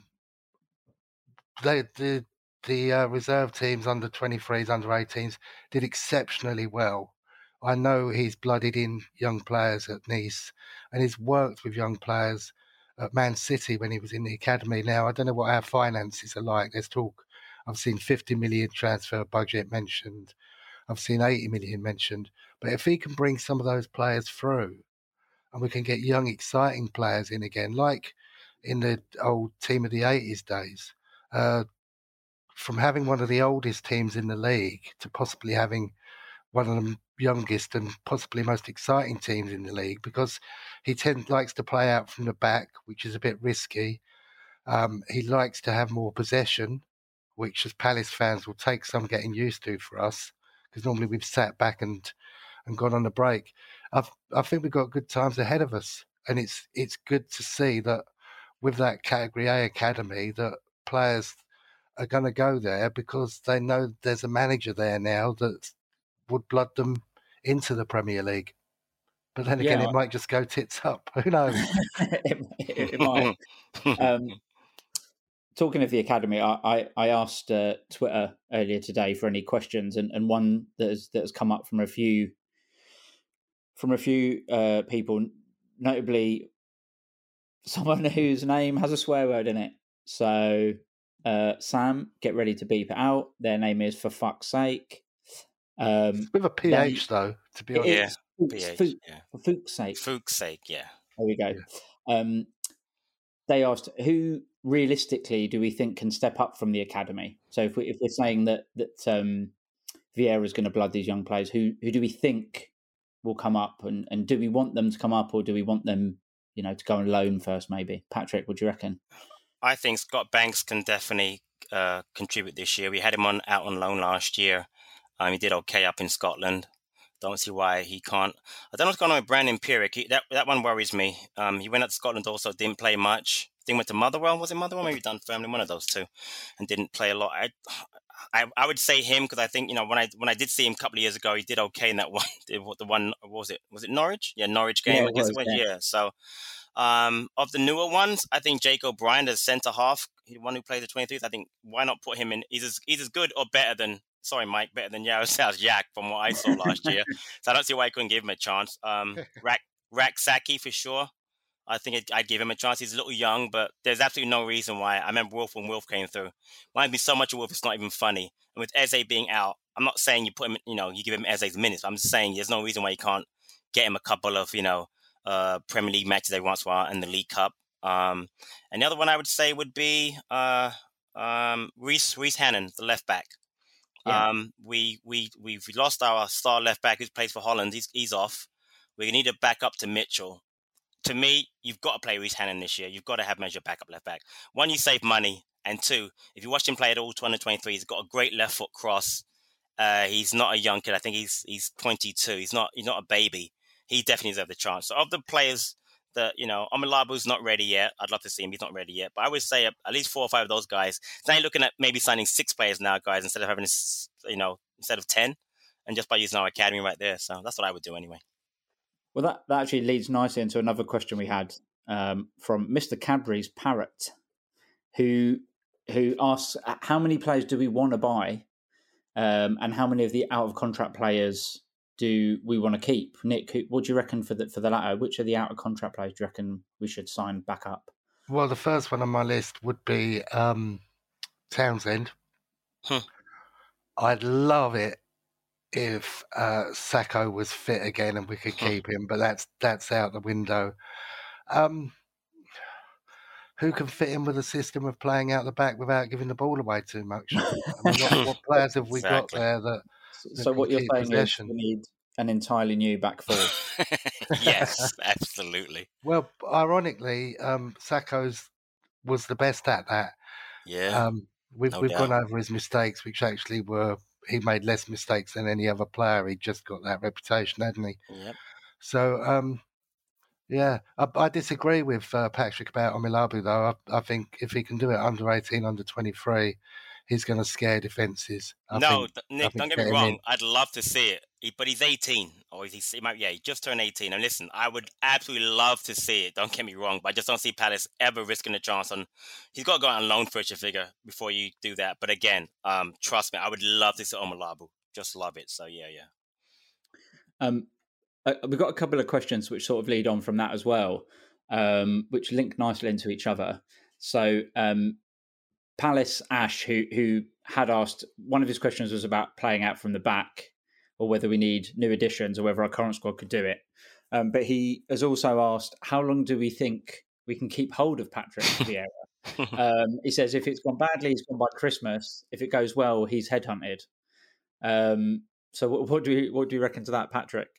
S7: They, the the uh, reserve teams, under twenty-threes, under eighteens, did exceptionally well. I know he's blooded in young players at Nice, and he's worked with young players at Man City when he was in the academy. Now, I don't know what our finances are like. There's talk. I've seen fifty million transfer budget mentioned. I've seen eighty million mentioned. But if he can bring some of those players through, and we can get young, exciting players in again, like in the old team of the eighties days, Uh, from having one of the oldest teams in the league to possibly having one of the youngest and possibly most exciting teams in the league, because he tend, likes to play out from the back, which is a bit risky. Um, he likes to have more possession, which as Palace fans will take some getting used to for us, because normally we've sat back and, and gone on a break. I've, I think we've got good times ahead of us, and it's it's good to see that with that Category A academy that players are going to go there because they know there's a manager there now that would blood them into the Premier League. But then again, yeah. It might just go tits up. Who knows?
S5: it, it, it might. Um, talking of the academy, I, I, I asked uh, Twitter earlier today for any questions, and, and one that has, that has come up from a few from a few uh, people, notably someone whose name has a swear word in it. So, uh, Sam, get ready to beep it out. Their name is For Fuck's Sake. Um,
S7: with a P H, they, though, to be honest.
S6: Yeah,
S5: Fuchs,
S6: P H,
S5: Fuchs,
S6: yeah.
S5: For Fuch's Sake.
S6: Fuch's Sake, yeah.
S5: There we go. Yeah. Um, they asked, who realistically do we think can step up from the academy? So if, we, if we're saying that, that um, Vieira's going to blood these young players, who who do we think will come up, and, and do we want them to come up, or do we want them, you know, to go on loan first? Maybe Patrick, what do you reckon?
S6: I think Scott Banks can definitely uh, contribute this year. We had him on out on loan last year. Um, he did okay up in Scotland. Don't see why he can't. I don't know what's going on with Brandon Pierrick. He, that that one worries me. Um, he went up to Scotland also, didn't play much. I think he went to Motherwell. Was it Motherwell? Maybe Dunfermline, one of those two, and didn't play a lot. I I, I would say him because I think, you know, when I when I did see him a couple of years ago, he did okay in that one. The one what was it? Was it Norwich? Yeah, Norwich game.
S5: Yeah,
S6: I guess
S5: it was,
S6: it was.
S5: yeah.
S6: Yeah. So um, of the newer ones, I think Jake O'Brien as centre half, the one who played the twenty-threes. I think why not put him in? He's as he's as good or better than. Sorry, Mike, better than Yaroslav Yak from what I saw last year. So I don't see why I couldn't give him a chance. Um, Rak Rak Saki for sure. I think I'd, I'd give him a chance. He's a little young, but there's absolutely no reason why. I remember Wolf when Wolf came through. Reminds me so much of Wolf, it's not even funny. And with Eze being out, I'm not saying you put him, you know, you give him Eze's minutes. I'm just saying there's no reason why you can't get him a couple of, you know, uh, Premier League matches every once in a while and the League Cup. Um, and the other one I would say would be uh, um, Reece Reece Hannon, the left back.
S5: Yeah.
S6: Um, we we we've lost our star left back who plays for Holland. He's he's off. We need to back up to Mitchell. To me, you've got to play Reece Hannon this year. You've got to have measure backup left back. One, you save money, and two, if you watch him play at all twenty twenty-three, he's got a great left foot cross. Uh, he's not a young kid. I think he's he's twenty-two. He's not he's not a baby. He definitely deserves the chance. So of the players that, you know, Omalabu's not ready yet. I'd love to see him. He's not ready yet. But I would say at least four or five of those guys. Now you're looking at maybe signing six players now, guys, instead of having, you know, instead of ten, and just by using our academy right there. So that's what I would do anyway.
S5: Well, that, that actually leads nicely into another question we had um, from Mister Cadbury's Parrot, who who asks, how many players do we want to buy, um, and how many of the out-of-contract players do we want to keep? Nick, what do you reckon for the, for the latter? Which of the out-of-contract players do you reckon we should sign back up?
S7: Well, the first one on my list would be um, Townsend.
S6: Hmm.
S7: I'd love it if uh, Sacco was fit again and we could keep him, but that's that's out the window. Um, who can fit in with a system of playing out the back without giving the ball away too much? I mean, what, what players have we
S6: Exactly.
S7: got there that? that
S5: So
S7: can
S5: what you're
S7: keep
S5: saying
S7: possession?
S5: is we need an entirely new back four.
S6: Yes, absolutely.
S7: Well, ironically, um, Sacco's was the best at that.
S6: Yeah.
S7: Um, we've
S6: no
S7: we've
S6: doubt.
S7: gone over his mistakes, which actually were he made less mistakes than any other player. He just got that reputation, hadn't he?
S6: Yep.
S7: So, um, yeah, I, I disagree with uh, Patrick about Omilabu, though. I, I think if he can do it under eighteen, under twenty-three, he's going to scare defences. I
S6: no,
S7: think,
S6: th- Nick,
S7: think
S6: don't get me
S7: getting
S6: wrong.
S7: in-
S6: I'd love to see it, he, but he's eighteen, or is he? he might, yeah, he just turned eighteen. And listen, I would absolutely love to see it. Don't get me wrong, but I just don't see Palace ever risking a chance on. He's got to go out on loan for a figure before you do that. But again, um, trust me, I would love to see Omalabu. Just love it. So yeah, yeah.
S5: Um, uh, we've got a couple of questions which sort of lead on from that as well, um, which link nicely into each other. So um, Palace Ash, who who had asked, one of his questions was about playing out from the back, or whether we need new additions, or whether our current squad could do it. Um, but he has also asked, how long do we think we can keep hold of Patrick Vieira? um, he says if it's gone badly, he's gone by Christmas. If it goes well, he's headhunted. Um, so what, what do you what do you reckon to that, Patrick?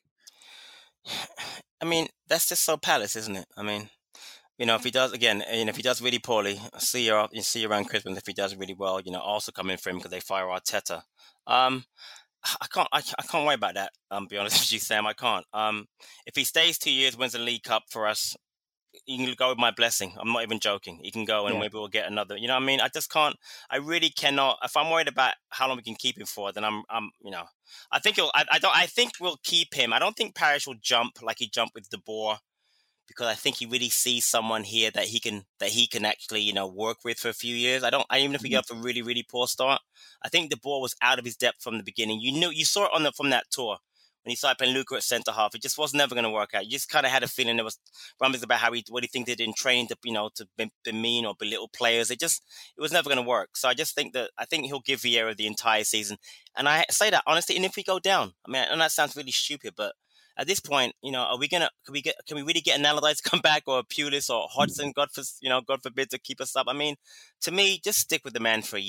S6: I mean, that's just so Palace, isn't it? I mean, you know, if he does again, you know, if he does really poorly, see you, you see you around Christmas. If he does really well, you know, also come in for him because they fire Arteta. Um, I can't, I, I can't worry about that. Um, be honest with you, Sam, I can't. Um, if he stays two years, wins the League Cup for us, you can go with my blessing. I'm not even joking. He can go and
S5: Yeah.
S6: maybe we'll get another. You know what I mean? I just can't. I really cannot. If I'm worried about how long we can keep him for, then I'm. I'm. You know, I think he'll. I, I don't. I think we'll keep him. I don't think Parish will jump like he jumped with De Boer, because I think he really sees someone here that he can that he can actually, you know, work with for a few years. I don't. I even if we get off a really really poor start, I think De Boer was out of his depth from the beginning. You knew. You saw it on the from that tour. When he started playing Luca at centre half, it just was never going to work out. You just kind of had a feeling there was rumblings about how he, what he think they did in training to, you know, to demean or belittle players. It just, it was never going to work. So I just think that, I think he'll give Vieira the entire season. And I say that honestly, and if we go down, I mean, and that sounds really stupid, but at this point, you know, are we going to, can we get, can we really get an Allardyce to come back, or a Pulis or Hodgson, God for, you know, God forbid, to keep us up? I mean, to me, just stick with the man for a year.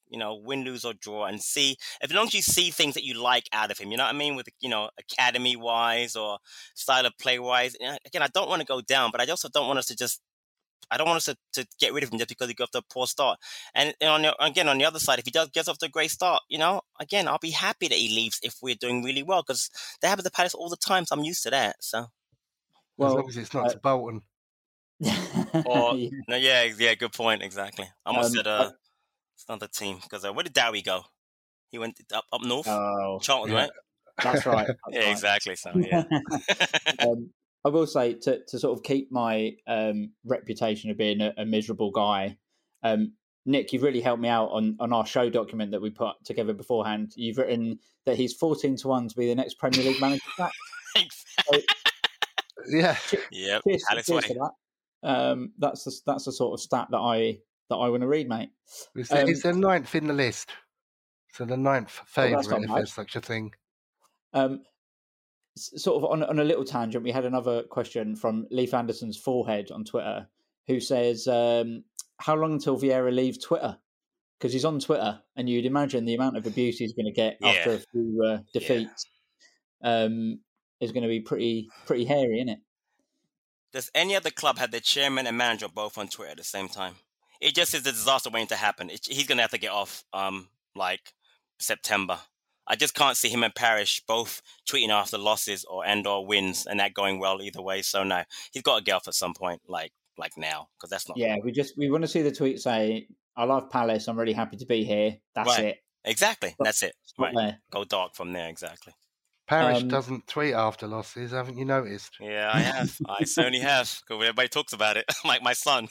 S6: you know, win, lose or draw, and see, as long as you see things that you like out of him, you know what I mean? With, you know, academy wise or style of play wise. Again, I don't want to go down, but I also don't want us to just, I don't want us to, to get rid of him just because he got off to a poor start. And, and on the, again, on the other side, if he does get off to a great start, you know, again, I'll be happy that he leaves if we're doing really well, because they happen to Palace all the time, so I'm used to that. So,
S7: well, as long as it's not uh, to Bolton.
S6: or yeah. no, yeah, yeah, good point, exactly. I almost um, said uh, it's another team, because uh, where did Dowie go? He went up up north,
S5: oh,
S6: Charlton,
S5: yeah.
S6: right?
S5: That's right. That's
S6: yeah,
S5: right.
S6: exactly. So yeah.
S5: um, I will say, to, to sort of keep my um, reputation of being a, a miserable guy, um, Nick, you've really helped me out on, on our show document that we put together beforehand. You've written that he's fourteen to one to be the next Premier League manager. So,
S7: yeah.
S6: Yep.
S5: Cheers, cheers for that. Um, that's the that's the sort of stat that I that I want to read, mate.
S7: It's the, um, it's the ninth in the list, so the ninth favourite,
S5: well,
S7: if there's such a thing.
S5: Um, sort of on on a little tangent, we had another question from Leif Anderson's forehead on Twitter, who says, um, "How long until Vieira leaves Twitter?" Because he's on Twitter, and you'd imagine the amount of abuse he's going to get yeah. after a few uh, defeats yeah. um, is going to be pretty pretty hairy, isn't it?
S6: Does any other club have their chairman and manager both on Twitter at the same time? It just is a disaster waiting to happen. It, he's going to have to get off, um, like September. I just can't see him and Parish both tweeting after losses or and or wins, and that going well either way. So no, he's got to get off at some point, like like now, because that's not.
S5: Yeah, cool. we just we want to see the tweet say, "I love Palace. I'm really happy to be here." That's
S6: right.
S5: it.
S6: Exactly. Stop, that's it. Right.
S5: There.
S6: Go dark from there. Exactly.
S7: Parish
S5: Um,
S7: doesn't tweet after losses, haven't you noticed?
S6: Yeah, I have. I certainly have. Because everybody talks about it, like my son.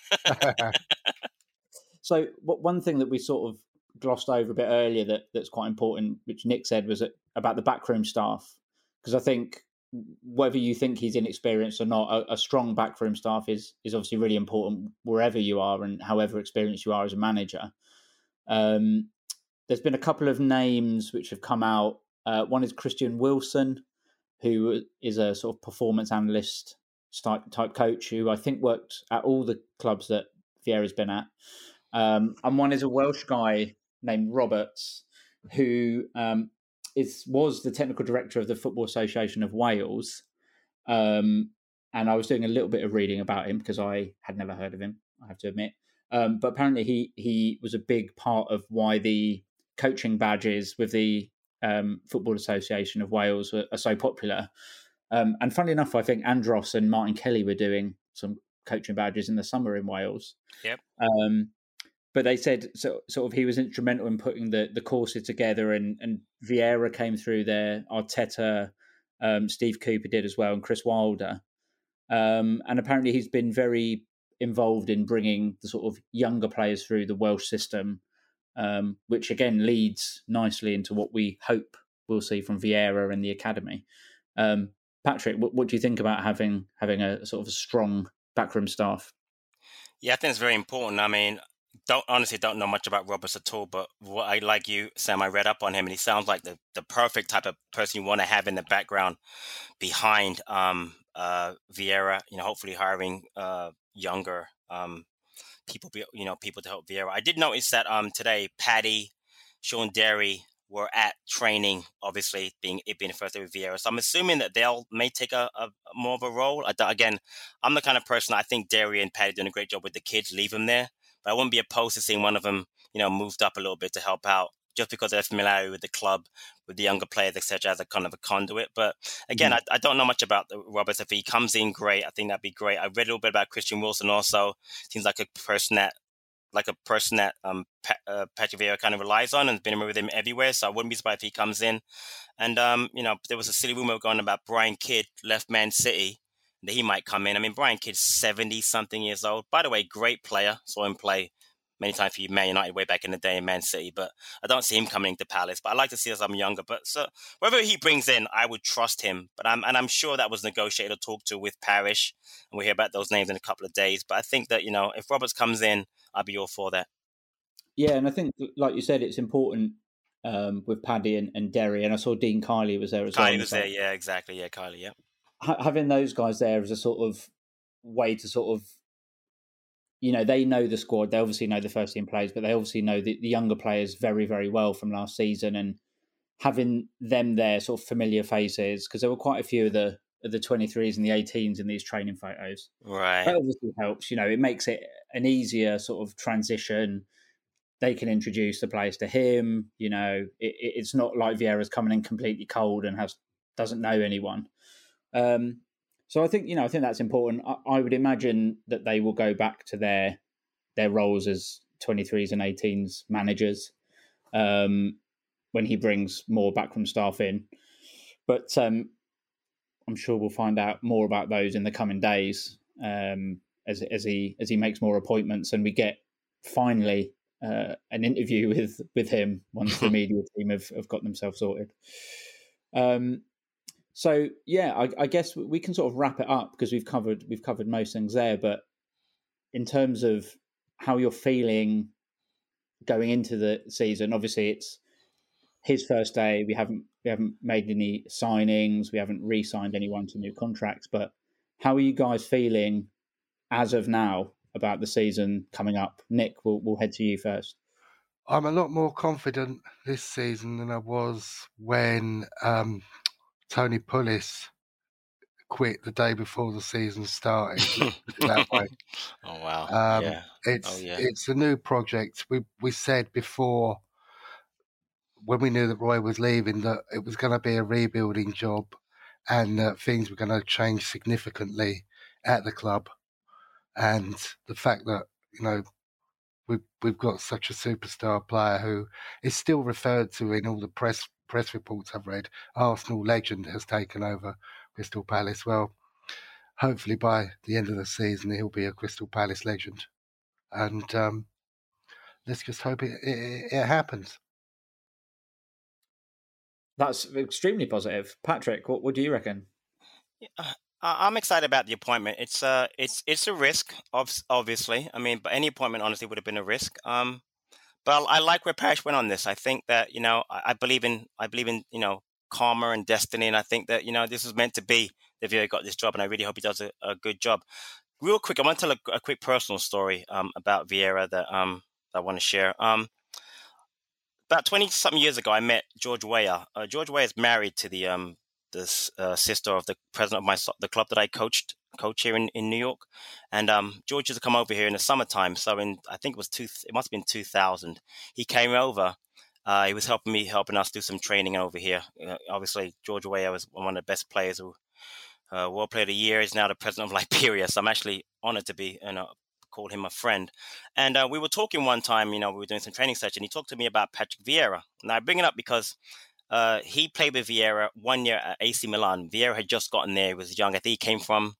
S5: So, what one thing that we sort of glossed over a bit earlier that, that's quite important, which Nick said, was about the backroom staff. Because I think whether you think he's inexperienced or not, a, a strong backroom staff is is obviously really important wherever you are and however experienced you are as a manager. Um, there's been a couple of names which have come out. Uh, one is Christian Wilson, who is a sort of performance analyst type coach who I think worked at all the clubs that Vieira's been at. Um, and one is a Welsh guy named Roberts, who um, is was the technical director of the Football Association of Wales. Um, and I was doing a little bit of reading about him because I had never heard of him, I have to admit. Um, but apparently he he was a big part of why the coaching badges with the Um, Football Association of Wales are, are so popular. Um, and funnily enough, I think Andros and Martin Kelly were doing some coaching badges in the summer in Wales.
S6: Yep.
S5: Um, but they said so, sort of he was instrumental in putting the, the courses together, and, and Vieira came through there, Arteta, um, Steve Cooper did as well, and Chris Wilder. Um, and apparently he's been very involved in bringing the sort of younger players through the Welsh system, Um, which again leads nicely into what we hope we'll see from Vieira and the academy. Um, Patrick, what, what do you think about having having a sort of a strong backroom staff?
S6: Yeah, I think it's very important. I mean, don't honestly don't know much about Roberts at all, but what I like you, Sam, I read up on him, and he sounds like the, the perfect type of person you want to have in the background behind um, uh, Vieira. You know, hopefully hiring uh, younger. Um, People, you know, people to help Vieira. I did notice that um today, Paddy, Sean Derry were at training. Obviously, being it being the first day with Vieira, so I'm assuming that they'll may take a, a more of a role. I, again, I'm the kind of person I think Derry and Paddy doing a great job with the kids. Leave them there, but I wouldn't be opposed to seeing one of them, you know, moved up a little bit to help out, just because of their familiarity with the club, with the younger players, et cetera, as a kind of a conduit. But again, mm-hmm. I, I don't know much about the Roberts. If he comes in, great. I think that'd be great. I read a little bit about Christian Wilson also. Seems like a person that, like a person that um pa- uh, Patrick Vieira kind of relies on and has been with him everywhere. So I wouldn't be surprised if he comes in. And um, you know, there was a silly rumor going about Brian Kidd left Man City, that he might come in. I mean, Brian Kidd's seventy something years old. By the way, great player. Saw him play many times for Man United way back in the day in Man City, but I don't see him coming to Palace. But I like to see some younger. But so whoever he brings in, I would trust him. But I'm and I'm sure that was negotiated or talked to with Parish, and we'll hear about those names in a couple of days. But I think that, you know, if Roberts comes in, I'll be all for that.
S5: Yeah, and I think, like you said, it's important um, with Paddy and, and Derry, and I saw Dean Kiley was there as
S6: Kiley
S5: well.
S6: Kiley was there, yeah, exactly, yeah, Kiley, yeah.
S5: Ha- having those guys there as a sort of way to sort of, you know, they know the squad. They obviously know the first team players, but they obviously know the, the younger players very, very well from last season. And having them there, sort of familiar faces, because there were quite a few of the of the twenty-threes and the eighteens in these training photos.
S6: Right.
S5: That obviously helps. You know, it makes it an easier sort of transition. They can introduce the players to him. You know, it, it's not like Vieira's coming in completely cold and has doesn't know anyone. Um, so I think, you know, I think that's important. I, I would imagine that they will go back to their their roles as twenty-threes and eighteens managers um, when he brings more backroom staff in. But um, I'm sure we'll find out more about those in the coming days um, as as he as he makes more appointments and we get finally uh, an interview with with him once the media team have, have got themselves sorted. Um, so yeah, I, I guess we can sort of wrap it up because we've covered we've covered most things there. But in terms of how you're feeling going into the season, obviously it's his first day. We haven't we haven't made any signings. We haven't re-signed anyone to new contracts. But how are you guys feeling as of now about the season coming up? Nick, we'll, we'll head to you first.
S7: I'm a lot more confident this season than I was when um, Tony Pulis quit the day before the season started. That way.
S6: Oh wow!
S7: Um,
S6: yeah.
S7: It's
S6: Oh, yeah.
S7: it's a new project. We we said before, when we knew that Roy was leaving, that it was going to be a rebuilding job and that things were going to change significantly at the club. And the fact that, you know, we've, we've got such a superstar player who is still referred to in all the press press reports I've read, Arsenal legend, has taken over Crystal Palace. Well, hopefully by the end of the season, he'll be a Crystal Palace legend. And um, let's just hope it, it, it happens.
S5: That's extremely positive. Patrick, what, what do you reckon?
S6: Uh, I'm excited about the appointment. It's uh, it's it's a risk, obviously. I mean, but any appointment honestly would have been a risk. Um, but I, I like where Parish went on this. I think that you know, I, I believe in, I believe in, you know, karma and destiny, and I think that you know, this was meant to be. That Vieira got this job, and I really hope he does a, a good job. Real quick, I want to tell a, a quick personal story um about Vieira that um that I want to share. Um, about twenty something years ago, I met George Weah. Uh, George Weah is married to the um. This uh, sister of the president of my the club that I coached coach here in, in New York, and um, George used to come over here in the summertime. So in I think it was two it must have been two thousand. He came over. Uh, he was helping me, helping us do some training over here. Uh, obviously, George Weah was one of the best players who uh, World Player of the Year. He's now the president of Liberia. So I'm actually honored to be you know called him a friend. And uh, we were talking one time. You know, we were doing some training session. He talked to me about Patrick Vieira. Now I bring it up because. Uh, he played with Vieira one year at A C Milan. Vieira had just gotten there. He was young. I think he came from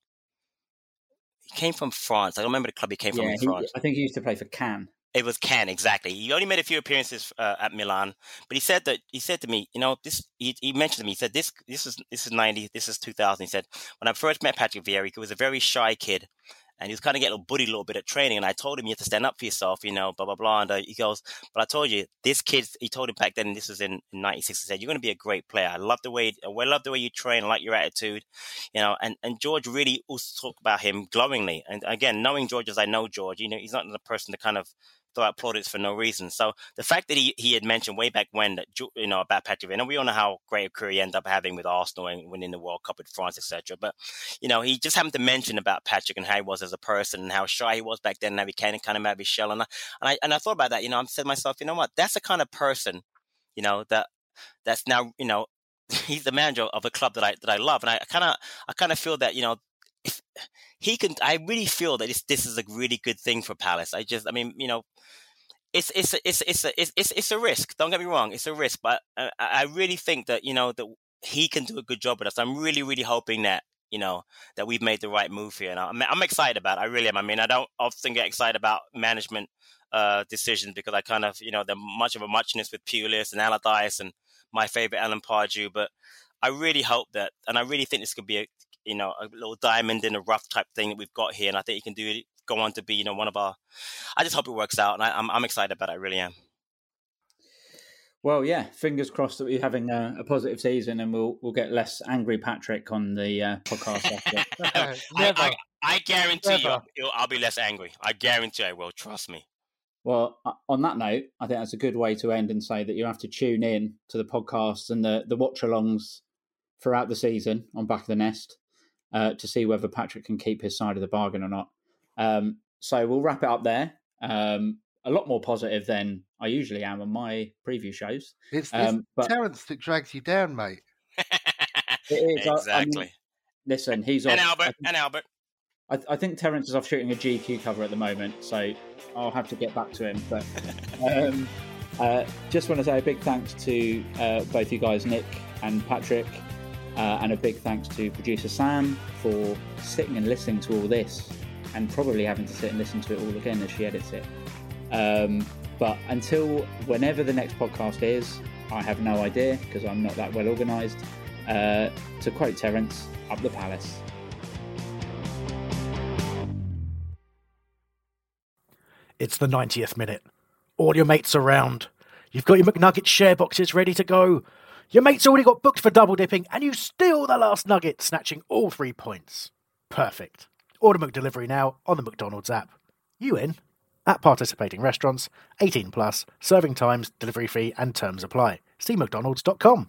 S6: he came from France. I don't remember the club he came
S5: yeah,
S6: from in
S5: he,
S6: France.
S5: I think he used to play for Cannes.
S6: It was Cannes, exactly. He only made a few appearances uh, at Milan, but he said that he said to me, you know, this. He, he mentioned to me, he said this. This is this is ninety. This is two thousand. He said when I first met Patrick Vieira, he was a very shy kid. And he was kind of getting a bullied a little bit at training. And I told him, you have to stand up for yourself, you know, blah, blah, blah. And uh, he goes, but I told you, this kid, he told him back then, and this was in, in ninety-six, he said, you're going to be a great player. I love the way, I love the way you train. I like your attitude, you know. And, and George really also talked about him glowingly. And again, knowing George as I know George, you know, he's not the person to kind of throw out plaudits for no reason. So the fact that he, he had mentioned way back when that, you know, about Patrick Vieira, and we all know how great a career he ended up having with Arsenal and winning the World Cup with France, et cetera. But, you know, he just happened to mention about Patrick and how he was as a person and how shy he was back then and how he came kind of out of his shell. And I, and I, and I thought about that, you know, I said to myself, you know what, that's the kind of person, you know, that that's now, you know, he's the manager of a club that I, that I love. And I kind of, I kind of feel that, you know, if he can, I really feel that this, this is a really good thing for Palace. I just, I mean, you know, It's it's a, it's it's a, it's it's a risk. Don't get me wrong, it's a risk. But I, I really think that you know that he can do a good job with us. I'm really really hoping that you know that we've made the right move here. And I'm I'm excited about it. I really am. I mean, I don't often get excited about management uh, decisions because I kind of you know they're much of a muchness with Pulis and Allardyce and my favorite Alan Pardew. But I really hope that, and I really think this could be a you know a little diamond in a rough type thing that we've got here. And I think he can do it. Go on to be, you know, one of our. I just hope it works out, and I, I'm I'm excited about it. I really am.
S5: Well, yeah, fingers crossed that we're having a, a positive season, and we'll we'll get less angry Patrick on the uh, podcast after.
S7: Never.
S6: I, I, I guarantee you,
S7: Never.
S6: I'll, I'll be less angry. I guarantee I will. Trust me.
S5: Well, uh, on that note, I think that's a good way to end and say that you have to tune in to the podcasts and the, the watch-alongs throughout the season on Back of the Nest uh, to see whether Patrick can keep his side of the bargain or not. Um, so we'll wrap it up there. Um, a lot more positive than I usually am on my preview shows.
S7: It's, it's
S5: Um, but
S7: Terence that drags you down, mate.
S5: it is, I- I
S6: exactly.
S5: mean, listen, he's
S6: and
S5: off.
S6: Albert.
S5: I think-
S6: And Albert.
S5: I, I think Terence is off shooting a G Q cover at the moment, so I'll have to get back to him. But um, uh, just want to say a big thanks to uh, both you guys, Nick and Patrick, uh, and a big thanks to producer Sam for sitting and listening to all this, and probably having to sit and listen to it all again as she edits it. Um, but until whenever the next podcast is, I have no idea because I'm not that well organised. Uh, to quote Terence, up the palace.
S4: It's the ninetieth minute. All your mates around. You've got your McNugget share boxes ready to go. Your mate's already got booked for double dipping, and you steal the last nugget, snatching all three points. Perfect. Order McDelivery now on the McDonald's app. You in? At participating restaurants, eighteen plus, serving times, delivery fee, and terms apply. See mcdonalds dot com.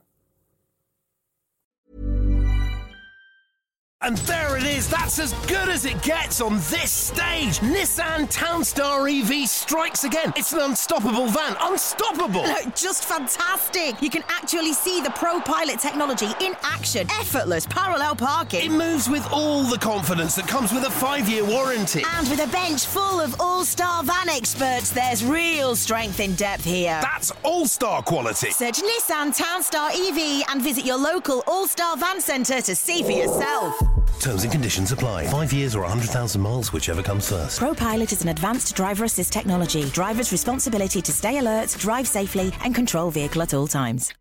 S2: And there it is, that's as good as it gets on this stage. Nissan Townstar E V strikes again. It's an unstoppable van, unstoppable.
S3: Just fantastic. You can actually see the ProPilot technology in action. Effortless parallel
S2: It
S3: parking.
S2: moves with all the confidence that comes with a five-year warranty.
S3: And with a bench full of all-star van experts, there's real strength in depth here.
S2: That's all-star quality.
S3: Search Nissan Townstar E V and visit your local All-Star Van Centre to see for yourself.
S2: Terms and conditions apply. Five years or one hundred thousand miles, whichever comes first.
S3: ProPilot is an advanced driver assist technology. Driver's responsibility to stay alert, drive safely, and control vehicle at all times.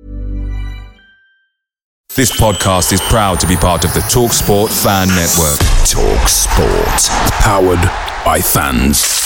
S1: This podcast is proud to be part of the TalkSport Fan Network. TalkSport. Powered by fans.